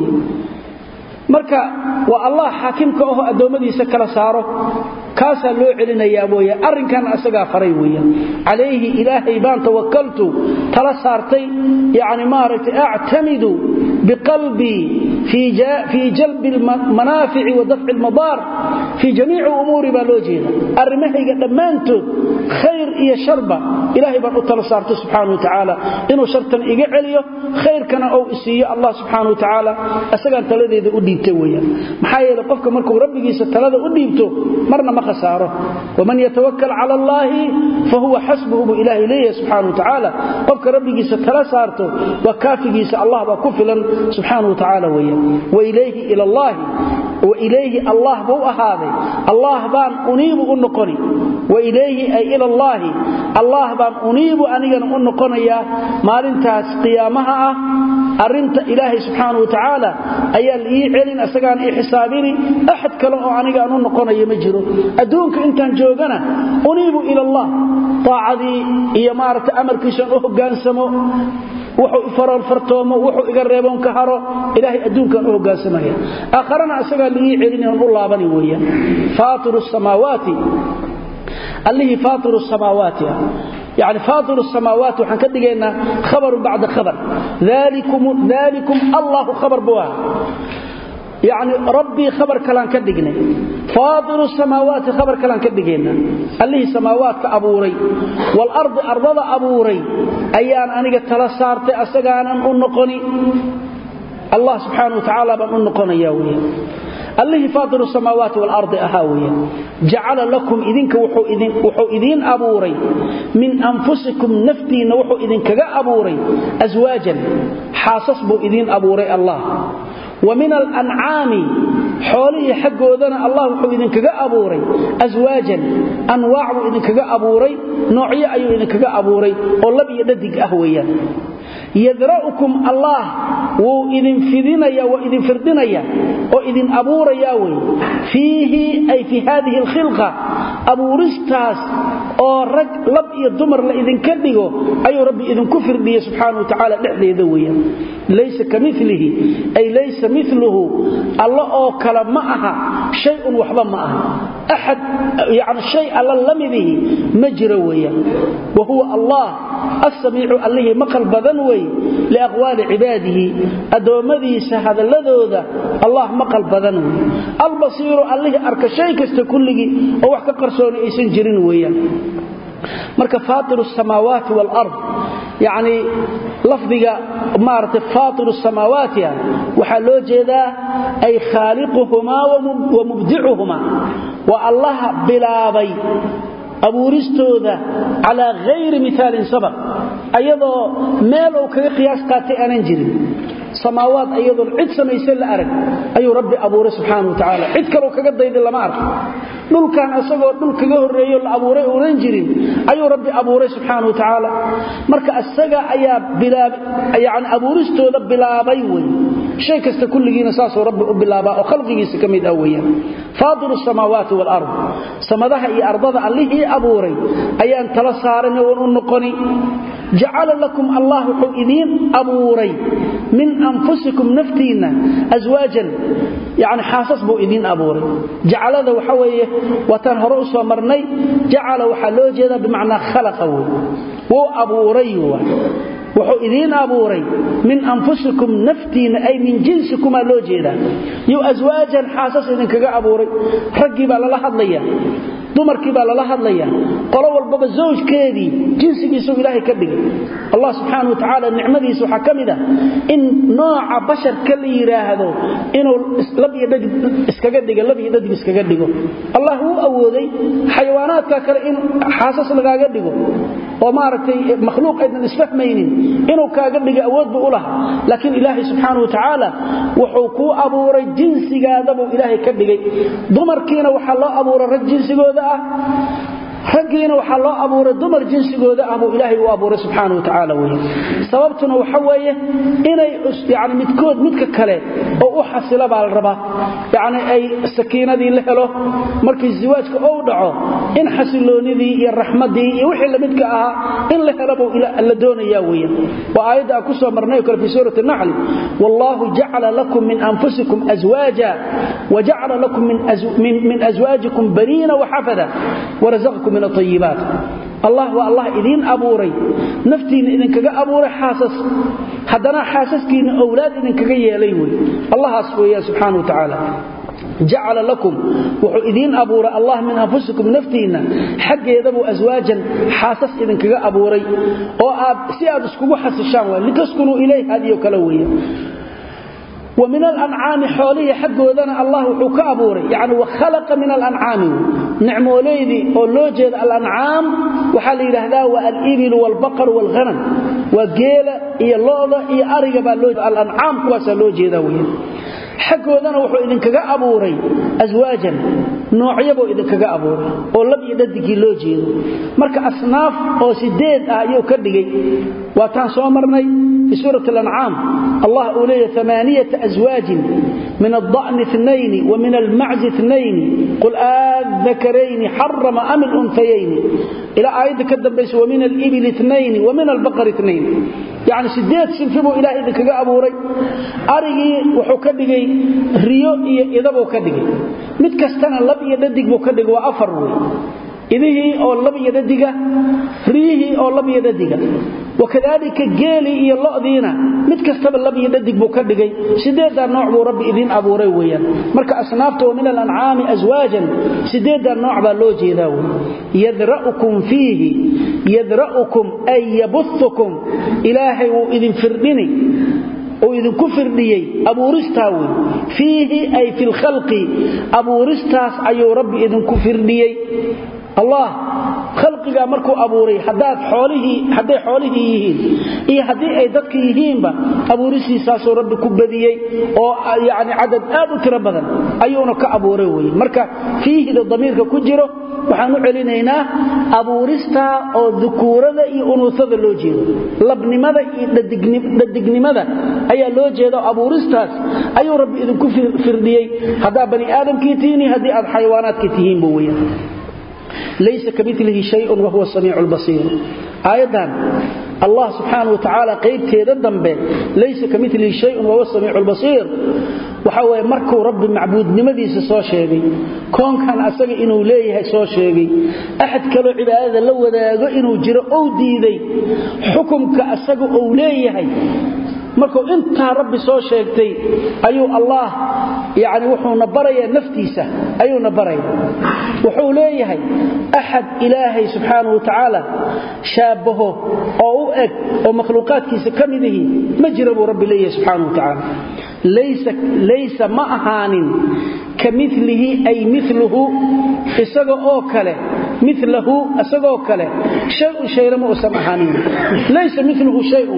marka waa Allah xaakimka oo adoomadiisa kala saaro kaasa loo celinaya mooye arinkan asaga faray weeyaan alayhi ilaahi baan tawakkaltu tala saartay yaani maarati a'tamidu biqalbi fi fi jalb almanafi' wa daf' almadar fi jami' umuri balojina arimahayga dhamaantood khayr iyo sharba ilaahi baan u tala saartay subhanahu wa ta'ala inuu shartan iga celiyo khayrkana oo isiyo Allah subhanahu wa ta'ala asaga taladeeda u maxaa yeelay qofka markuu rabbigiisa talada u dhiibto marna ma khasaaro waman yatawakkal ala allah fa huwa hasbuhu ilahi ilayhi subhanahu wa ta'ala qofka rabbigiisa tala saarto wa kaafigiisa Allah ba ku filan subhanahu wa ta'ala weeyo wa ilayhi ila allah wa ilayhi Allah buu ahaaday Allah baan uniibu u noqoni wa ilayhi ay ila allah Allah baan uniibu anigana u noqonaya maalintaas qiyaamaha ah arinta ilaahi subhanahu wa ta'ala ayaa ii celin asagaan ii xisaabini ahad kale oo aniga aanu noqonayo ma jiro adduunka intaan joogana uniibu ila allah taacadi iyo maarta amarkiisa oo hogaansamo wuxuu faral fartoomo wuxuu iga reebon ka haro ilaahi adduunka oo hoggaansamaya aakhirana asaga ii celin oo u laabani weeyaan faatirus samaawaati alladhi faatirus samaawaati يعني فاطر السماوات وحن كدغينا خبر بعد خبر ذلكم ذلكم الله خبر بوا يعني ربي خبر كلام كدغني فاطر السماوات خبر كلام كدغينا الله سماوات كابوري والارض ارض ابوري ايان انيغا تلا سارتي اسغانن u noqoni الله سبحانه وتعالى بان u noqonaya weey الله فاطر السماوات والأرض أهاوية جعل لكم إذنك وحو إذن, وحو إذن أبوري من أنفسكم نفتين وحو إذن كغا أبوري أزواجا حاسس بو إذن أبوري الله ومن الأنعام حوله حق وذنا الله وحو إذن كغا أبوري أزواجا أنواع إذن كغا أبوري نوعية أيو إذن كغا أبوري والله بيددك أهوية يذرأكم الله وإذن فردنيا وإذن فردنيا وإذن أبوريا فيه أي في هذه الخلقة أبورستاس أو رج لب يضمر لإذن كدغو أي ربي إذن كفر به سبحانه وتعالى لحظة يدويا ليس كمثله أي ليس مثله الله أو كلام معها شيء وحبا معها أحد يعني الشيء الله لمده مجرويا وهو الله السميع الله مقل بدنوي لأقوال عباده أدومدي سهد اللذوذة الله مقل بدنوي البصير الله أرك شيء كستكله أو حكا قرصون إيسان جرين ويا مركا فاطر السماوات والأرض يعني لفظك مارت فاطر السماوات يعني وحلو جدا أي خالقهما ومبدعهما والله بلابي أبورستوذا على غير مثال سبق أيضا ميلو كقياس قاتي أنا نجري سماوات أيضا عد سميسل أرك أي ربي أبوري سبحانه وتعالى عد كرو كقد يد الله ما أرك دول كان أسقو دول كجهر ريول أبوري ورنجري أي ربي أبوري سبحانه وتعالى مرك السجا أي بلا يعني أبورستوذا بلا بيوي شيء كست كل جينا ساس ورب بالله وخلقه سكميد أويا فاضل السماوات والأرض سمدها إي أرضها اللي هي أبوري أي أن تلصارني ونقني جعل لكم الله حئذين أبوري من أنفسكم نفتينا أزواجا يعني حاسس بو إذين أبوري جعل ذا وحويه وتنهرؤس ومرني جعل وحلو جدا بمعنى خلقه وأبوري وحو إذين أبوري من أنفسكم نفتين أي من جنسكم لو جيدا يو أزواجا حاسس إذن كغا أبوري رقي بالا لحظ ليا دمركي بالا لحظ ليا قلوا البابا الزوج كيدي جنسي بيسو إلهي كبه الله سبحانه وتعالى النعمة ديسو حكمده إن نوع بشر كالي يراهدو إنه لبي يدد اسكاقدق لبي يدد اسكاقدق الله هو أودي حيوانات كاكر إن حاسس لغاقدقو ومارتي مخلوق أيضا اسفهمينين إنه كاقدق أود بأولها لكن إلهي سبحانه وتعالى وحوكو أبوري جنسي قادبو إلهي كبه دمركينا وحلا أبوري الجنسي قادبو رجينا وحلا أبور الدمر جنس جوده أبو إلهي وأبور سبحانه وتعالى ويه سببتنا وحويه إني يعني متكود متككله أو أحصل على الربا يعني أي السكينة دي اللي له مركز الزواج كأودعه إن حصلوني ذي الرحمة دي يوحي اللي متكأها إن له ربوا إلى اللدون ياويه وآيات أكسر مرنيك في سورة النحل والله جعل لكم من أنفسكم أزواجا وجعل لكم من, أزو من, من أزواجكم بنين وحفدا ورزقكم من الطيبات الله والله إذين أبوري نفتين إذن كغا أبوري حاسس حدنا حاسسكين أولاد إذن كغا يليوي الله أسويا سبحانه وتعالى جعل لكم وحو إذين أبوري الله من أنفسكم نفتين حق يذبوا أزواجا حاسس إذن كغا أبوري وسياد اسكبوا حس الشاموة لتسكنوا إليه هذه كلوية ومن الأنعام حوله حق وذنا الله حك أبوري يعني وخلق من الأنعام نعم وليدي ولوجد الأنعام وحال هذا والإبل والبقر والغنم وقيل إيا اللوضة إيا أرقب الأنعام وسلوجي ذوي حق وذنا وحو إذن كغا أبوري أزواجا نوعيبو إذن كغا أبوري ولب يددكي لوجي مركا أصناف أو سديد آيو كردقي واتان سومرني في سورة الأنعام الله أولي ثمانية أزواج من الضأن اثنين ومن المعز اثنين قل آذكرين حرم أم الأنثيين إلى آيات كدب بيس ومن الإبل اثنين ومن البقر اثنين يعني سديت سنفبوا إلى إذن كغا أبوري أرغي وحكدقي ريو إذا بو كدقي متكستنا لبي يددق بو كدق وأفروي إذه أو لبي يددق ريه أو لبي يددق وكذلك جيلي إيا الله دينا متكستب اللبي يددق بو كدقي سديد النوع بو ربي إذن أبو رويا مركا أصنافته من الأنعام أزواجا سديد النوع باللوجي ذاو يذرأكم فيه يذرأكم أي يبثكم إلهي وإذن فردني oo idinku firdhiyay abuuristaa way fiihi ay fil khalqi abuuristaas ayuu rabbi idinku firdhiyay Allah khalqiga markuu abuuray hadaad xoolihii haday xoolihii yihiin iyo hadii ay dadka yihiinba abuurisiisaas rabbi ku badiyay oo yaani cadad aad u tiro badan ayuuna ka abuuray way marka fiihi damiirka ku jiro waxaan u celinaynaa abuurista oo dhukuurada iyo unuusada loo jeedo labnimada iyo dhadignimada ayaa loo jeedo abuuristaas ayuu rabbi idinku firdhiyay hadaa bani aadamkii tiini hadii aad xayawaanaadkii tihiin buu weeyaan ليس كمثله شيء وهو السميع البصير ايضا الله سبحانه وتعالى قيبته ذنبه ليس كمثله شيء وهو السميع البصير وحوى markuu rabbi macbuudnimadiisa soo sheegay koonkan asaga inuu leeyahay soo sheegay ahad kale cibaadada la wadaago inuu jiro oo diiday xukunka asaga uu leeyahay markuu inta rabbi soo sheegtay ayuu Allah yaani wuxuu nabaraya naftiisa ayuu nabaraya wuxuu leeyahay ahad ilaahi subhanahu wa ta'ala shaabaho oo u eg oo makhluuqaadkiisa kamidihi ma jiro rabbi leeyahay subhanahu wa ta'ala laysa laysa ma ahaanin kamithlihi ay mithluhu isaga oo kale mithluhu isaga oo kale shay shay ma usan ahaanin laysa mithluhu shay'un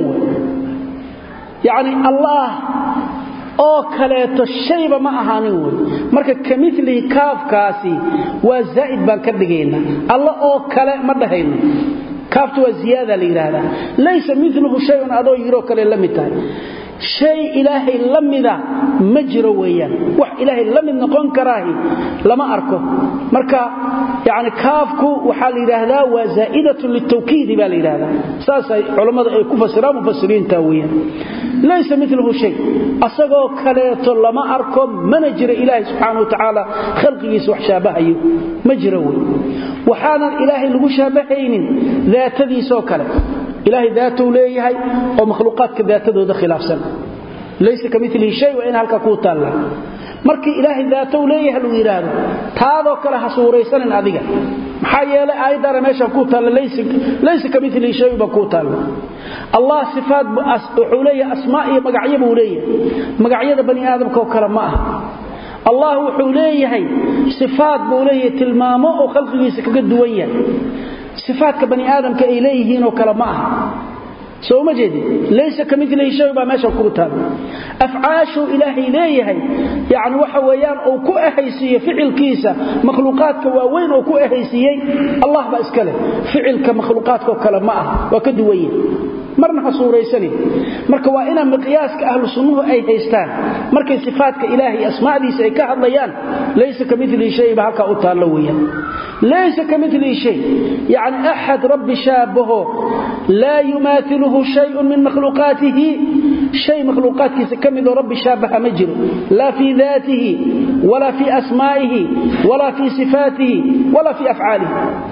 يعني الله oo kaleeto shayba ma ahaanin way marka kamithli kaafkaasi waa zaid baan ka dhigeena Allah oo kale ma dhahayno kaaftu waa ziyada la yiraahdaa laysa mithluhu shay'un adoo yiro kale la mid tahay shay ilaahay lamida ma jiro weeyaan wax ilaahay lamid noqon karaahi lama arko marka yaani kaafku waxa la yiraahdaa waa zaidatu litawkiid baa la yiraahdaa saasay culimada ay ku fasiraan mufassiriinta weeyaan laysa mithluhu shay asagoo kaleeto lama arko mana jiro ilaahay subhanahu wa ta'ala khalqigiisa wax shaabahayo ma jiro weey waxaana ilaahay lagu shaabahaynin daatadiisa kale إلهي ذاته ليهي ومخلوقات كذاتته خلافسا ليس كمثله شيء وإن هلك كوتا الله مركي إلهي ذاته ليهي الويراد هذا كلها صوريسان أذيك محايا لا أيضا رميشا كوتا ليس ليس كمثله شيء بكوتا الله الله صفات حولي أسمائي مقعية بولية مقعية بني آدم كوكرا معه الله حوليه صفات بولية المامو وخلقه سكقد ويا صفات بني آدم كإليهين وكلماه سو ما جدي ليس كمثله شيء ما ماشى كوتان أفعاشه إلهي إليه يعني وحويان أو كو أحيسية فعل كيسة مخلوقات كواوين أو كو أحيسية الله بأسكاله فعل كمخلوقات كوكلماه وكدوين marna xasuureysani marka waa ina miqyaaska ahlu sunnuhu ay haystaan markay sifaadka ilaahi asmaadiisa ay ka hadlayaan laysa kamithli shay ba halka u taalo weeyaan laysa kamithli shay yani ahad rabbi shabahu la yumathiluhu shay'un min makhluqatihi shay makhluqatkiisa kamid rabbi shabaha majru la fi dhatihi wala fi asma'ihi wala fi sifatihi wala fi af'alihi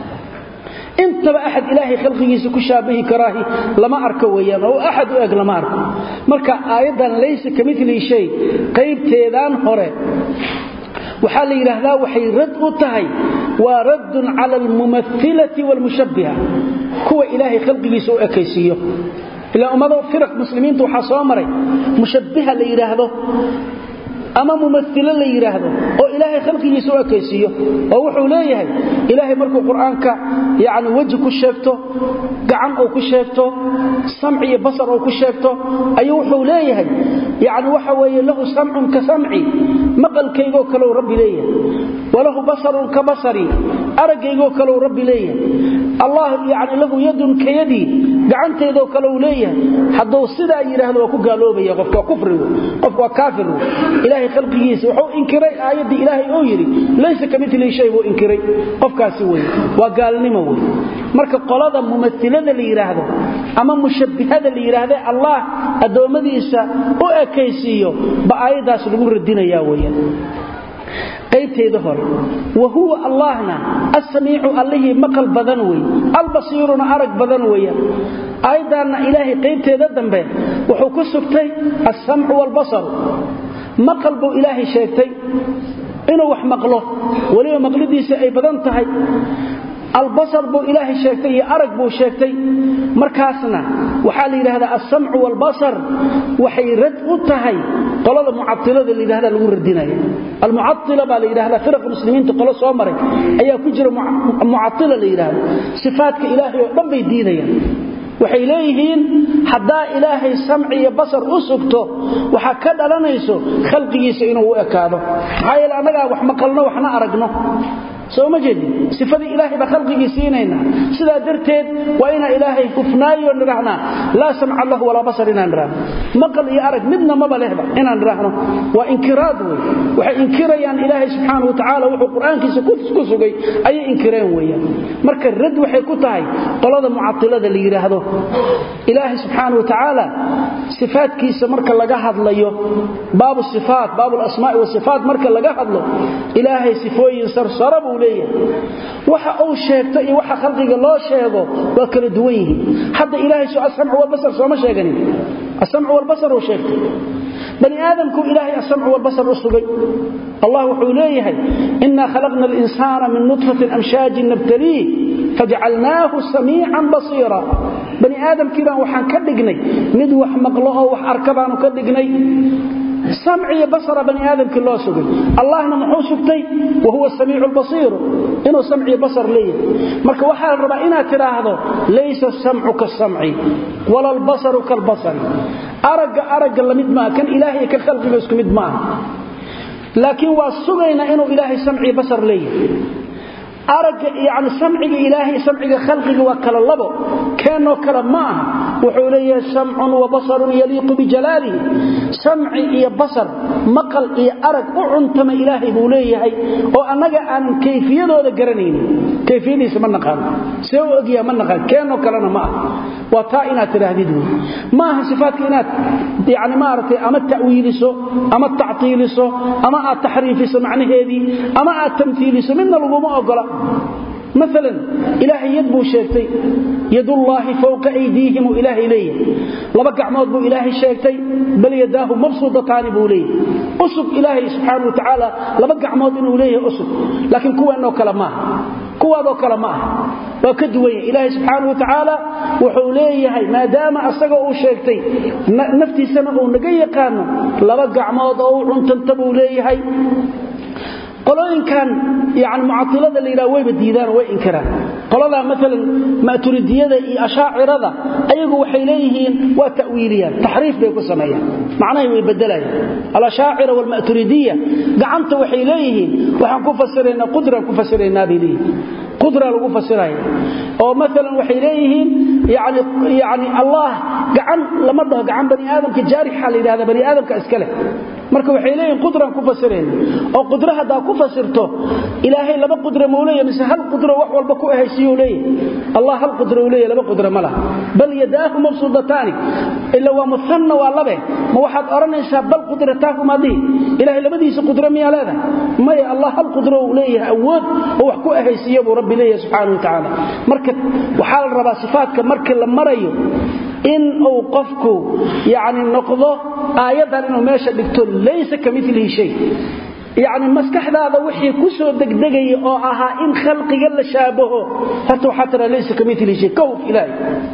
انت احد الهي خلقيسه كشابه كراهي لما اركو ويان او احد اغ لما اركو marka aayadan laysa kamithli shay qaybteedan hore waxa la yiraahdaa waxay rad u tahay waa rad ala almumathilati walmushabbiha kuwa ilaahi khalqigiisa u ekaysiyo ila umada firq muslimiintu waxa soo maray mushabbiha la yiraahdo ama mumathila la yiraahdo oo ilaahay khalqigiisa u ekaysiyo oo wuxuu leeyahay ilaahay markuu quraanka yaani waji ku sheegto gacan oo ku sheegto samci iyo basar oo ku sheegto ayuu wuxuu leeyahay yaani waxa weeye lahu sam'un ka sam'i maqalkaygo kale rabbi leeyahay walahu basarun ka basari aragaygo kale rabbi leeyahay allah yaani lahu yadun ka yadi gacanteedo kale uu leeyahay haduu sida yiraahdo waa ku gaaloobaya qofka kufriga qofka kaafir ilaahay khalqigiisa wuxuu inkiray aayadii ilaahay oo yiri laysa kamithli shay buu inkiray qofkaasi way waa gaalnimo way marka qolada mumathilada la yiraahdo ama mushabbihada la yiraahdo allah adoomadiisa u ekaysiyo ba aayadaas lagu radinaya weeyaan qaybteeda hore وهو اللهنا السميع الله مقل بدن وي البصير arag badan weeyaan aydan ilaahi qaybteeda dambe wuxuu ku sugtay as-sam'u wal basar maqal buu ilaahi sheegtay inuu wax maqlo waliba maqlidiisa ay badan tahay albasar buu ilaahay sheegtay iyo arag buu sheegtay markaasna waxa la yiraahdaa as-sam'u wal basar waxay rad u tahay qolada mu'attilada la yiraahdaa lagu radinayo al-mu'attila baa la yiraahdaa firq muslimiinta qolo soo maray ayaa ku jira mu'attila la yiraahdo sifaadka ilaahay oo dhan bay diidayaan waxay leeyihiin hadaa ilaahay sam'i iyo basar u sugto waxa ka dhalanayso khalqigiisa inuu u ekaado maxay anaga wax maqalno waxna aragno soo ma jeedin sifada ilaahay ba khalqigiisiinayna sida darteed waa ina ilaahay kufnaayo niraahna la sam'a lahu wala basar inaan niraahno maqal iyo arag midna ma balehba inaan niraahno waa inkiraad way waxay inkirayaan ilaahay subhanahu wa ta'ala wuxuu quraankiisa ku sugay ay inkireen weeyaan marka rad waxay ku tahay qolada mu'attilada la yiraahdo ilaahay subhanahu wa ta'ala sifaadkiisa marka laga hadlayo baabu sifaat baabu al-asmaa' wa sifaat marka laga hadlo ilaahay sifooyin sarsarabu waxa uu sheegto iyo waxa khalqiga loo sheego waa kala duwan yihiin hadda ilaahay soo as-sam'u wal basar soo ma sheeganin as-sam'u wal basar oo sheegtay bani aadamku ilaahay as-sam'u wal basar usugay allah wuxuu leeyahay inna khalaqna al-insana min nutfatin amshajin nabtalihi faj'alnahu samii'an basira bani aadamkii baan waxaan ka dhignay mid wax maqlo oo wax arkabaanu ka dhignay سمعي بصر بني آدم كله سجل الله نمحو سكتي وهو السميع البصير إنه سمعي بصر لي مرك وحال ربعنا ترى هذا ليس السمع كالسمع ولا البصر كالبصر أرق أرق لمد ما كان إلهي كالخلق يسكو مد ما لكن واسقينا إنه إلهي سمعي بصر لي أرق يعني سمعي إلهي سمعي خلقي وكل الله كانوا كلماه وحولي سمع وبصر يليق بجلاله سمعي إيا بصر مقل إيا أرق أعنتم إلهي بوليه وأنك أن كيفية ذو ذكرنين كيفية ذي سمنا قال سيو أقيا من قال كانوا كلنا معه وطائنات الهديدون ما هي صفات كائنات يعني ما أردت أما التأويل سو أما التعطيل سو أما التحريف سو معنى هذه أما التمثيل سو من الغماء أقول مثلا إلهي يدبو شيكتي يد الله فوق أيديهم إلهي إليه لبقع موضبو إلهي شيكتي بل يداه مبسوطتان بوليه أسب إلهي سبحانه وتعالى لبقع موضبو إليه أسب لكن كوى أنه كلماه كوى أنه كلماه وكدوية إلهي سبحانه وتعالى وحوليه ما دام أصدقوا شيكتي نفتي سمعه نقيا قانو لبقع موضبو عنتنتبو إليه قولين كان يعني معطلة اللي راوي بديدان وين كران قولها مثلا ما تريديه أشاعرة أيقوا وحيليهين وتأويليا تحريف بيكو سمايا معناه يبدلها الأشاعرة والمأتريدية قعنت وحيليهين وحنكو فسرين قدرة كفسرين نابلين قدرة لغو فسرين أو مثلا وحيليهين يعني يعني الله قعن لمرضه قعن بني آدم كجارح حالي هذا بني آدم كأسكله marka waxay leeyihiin qudran ku fasireen oo qudra hada ku fasirto ilaahay laba qudra moolaya mise hal qudra wax walba ku ahaysiyo leeyahay allah hal qudra leeyahay laba qudra ma laha bal yadaahu mabsuudatan illa wa musanna wa labe ma waxaad oranaysaa bal qudratahu madi ilaahay labadiisa qudra miya leedahay ma ya allah hal qudra leeyahay awood oo wax ku ahaysiyo buu rabbi leeyahay subhanahu wa ta'ala marka waxa la rabaa sifaadka marka la marayo in uu qofku yaani noqdo aayadan inuu meesha dhigto ليس كمثله شيء يعني مسكحداده وحي كسو دغدغي او اها ان خلقي لا شابهه حتى حتى ليس كمثله شيء كوف الهي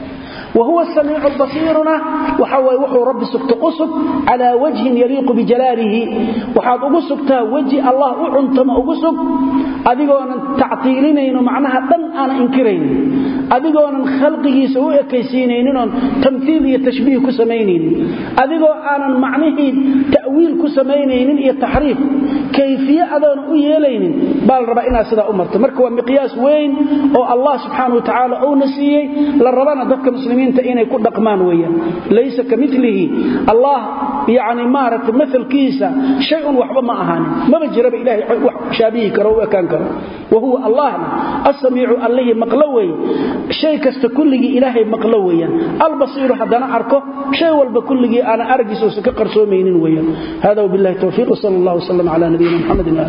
وهو السميع البصيرنا وحوى وحو رب سكت قصد على وجه يليق بجلاله وحاد أقصدت وجه الله وعنتم أقصد أذيقونا تعطيلين معناها دن أنا إنكرين أذيقونا خلقه سوء كيسينين تمثيل يتشبيه كسمينين أذيقونا معناه تأويل كسمينين يتحريف كيفية أذون أيالين بل ربعنا سيدا أمرت مركوا مقياس وين أو الله سبحانه وتعالى أو نسيه للربنا ذكر مسلمين إنه يكون دقمان ويا ليس كمثله الله يعني مارت مثل كيسة شيء وحبا ما أهاني ما بجرب إلهي شابيه كروا كان كروا وهو الله السميع الله مقلوي شيء كستكله إلهي مقلويا البصير حدنا أركه شيء والبكله أنا أرجس وسكقر سومين ويا هذا وبالله التوفيق وصلى الله وسلم على نبينا محمد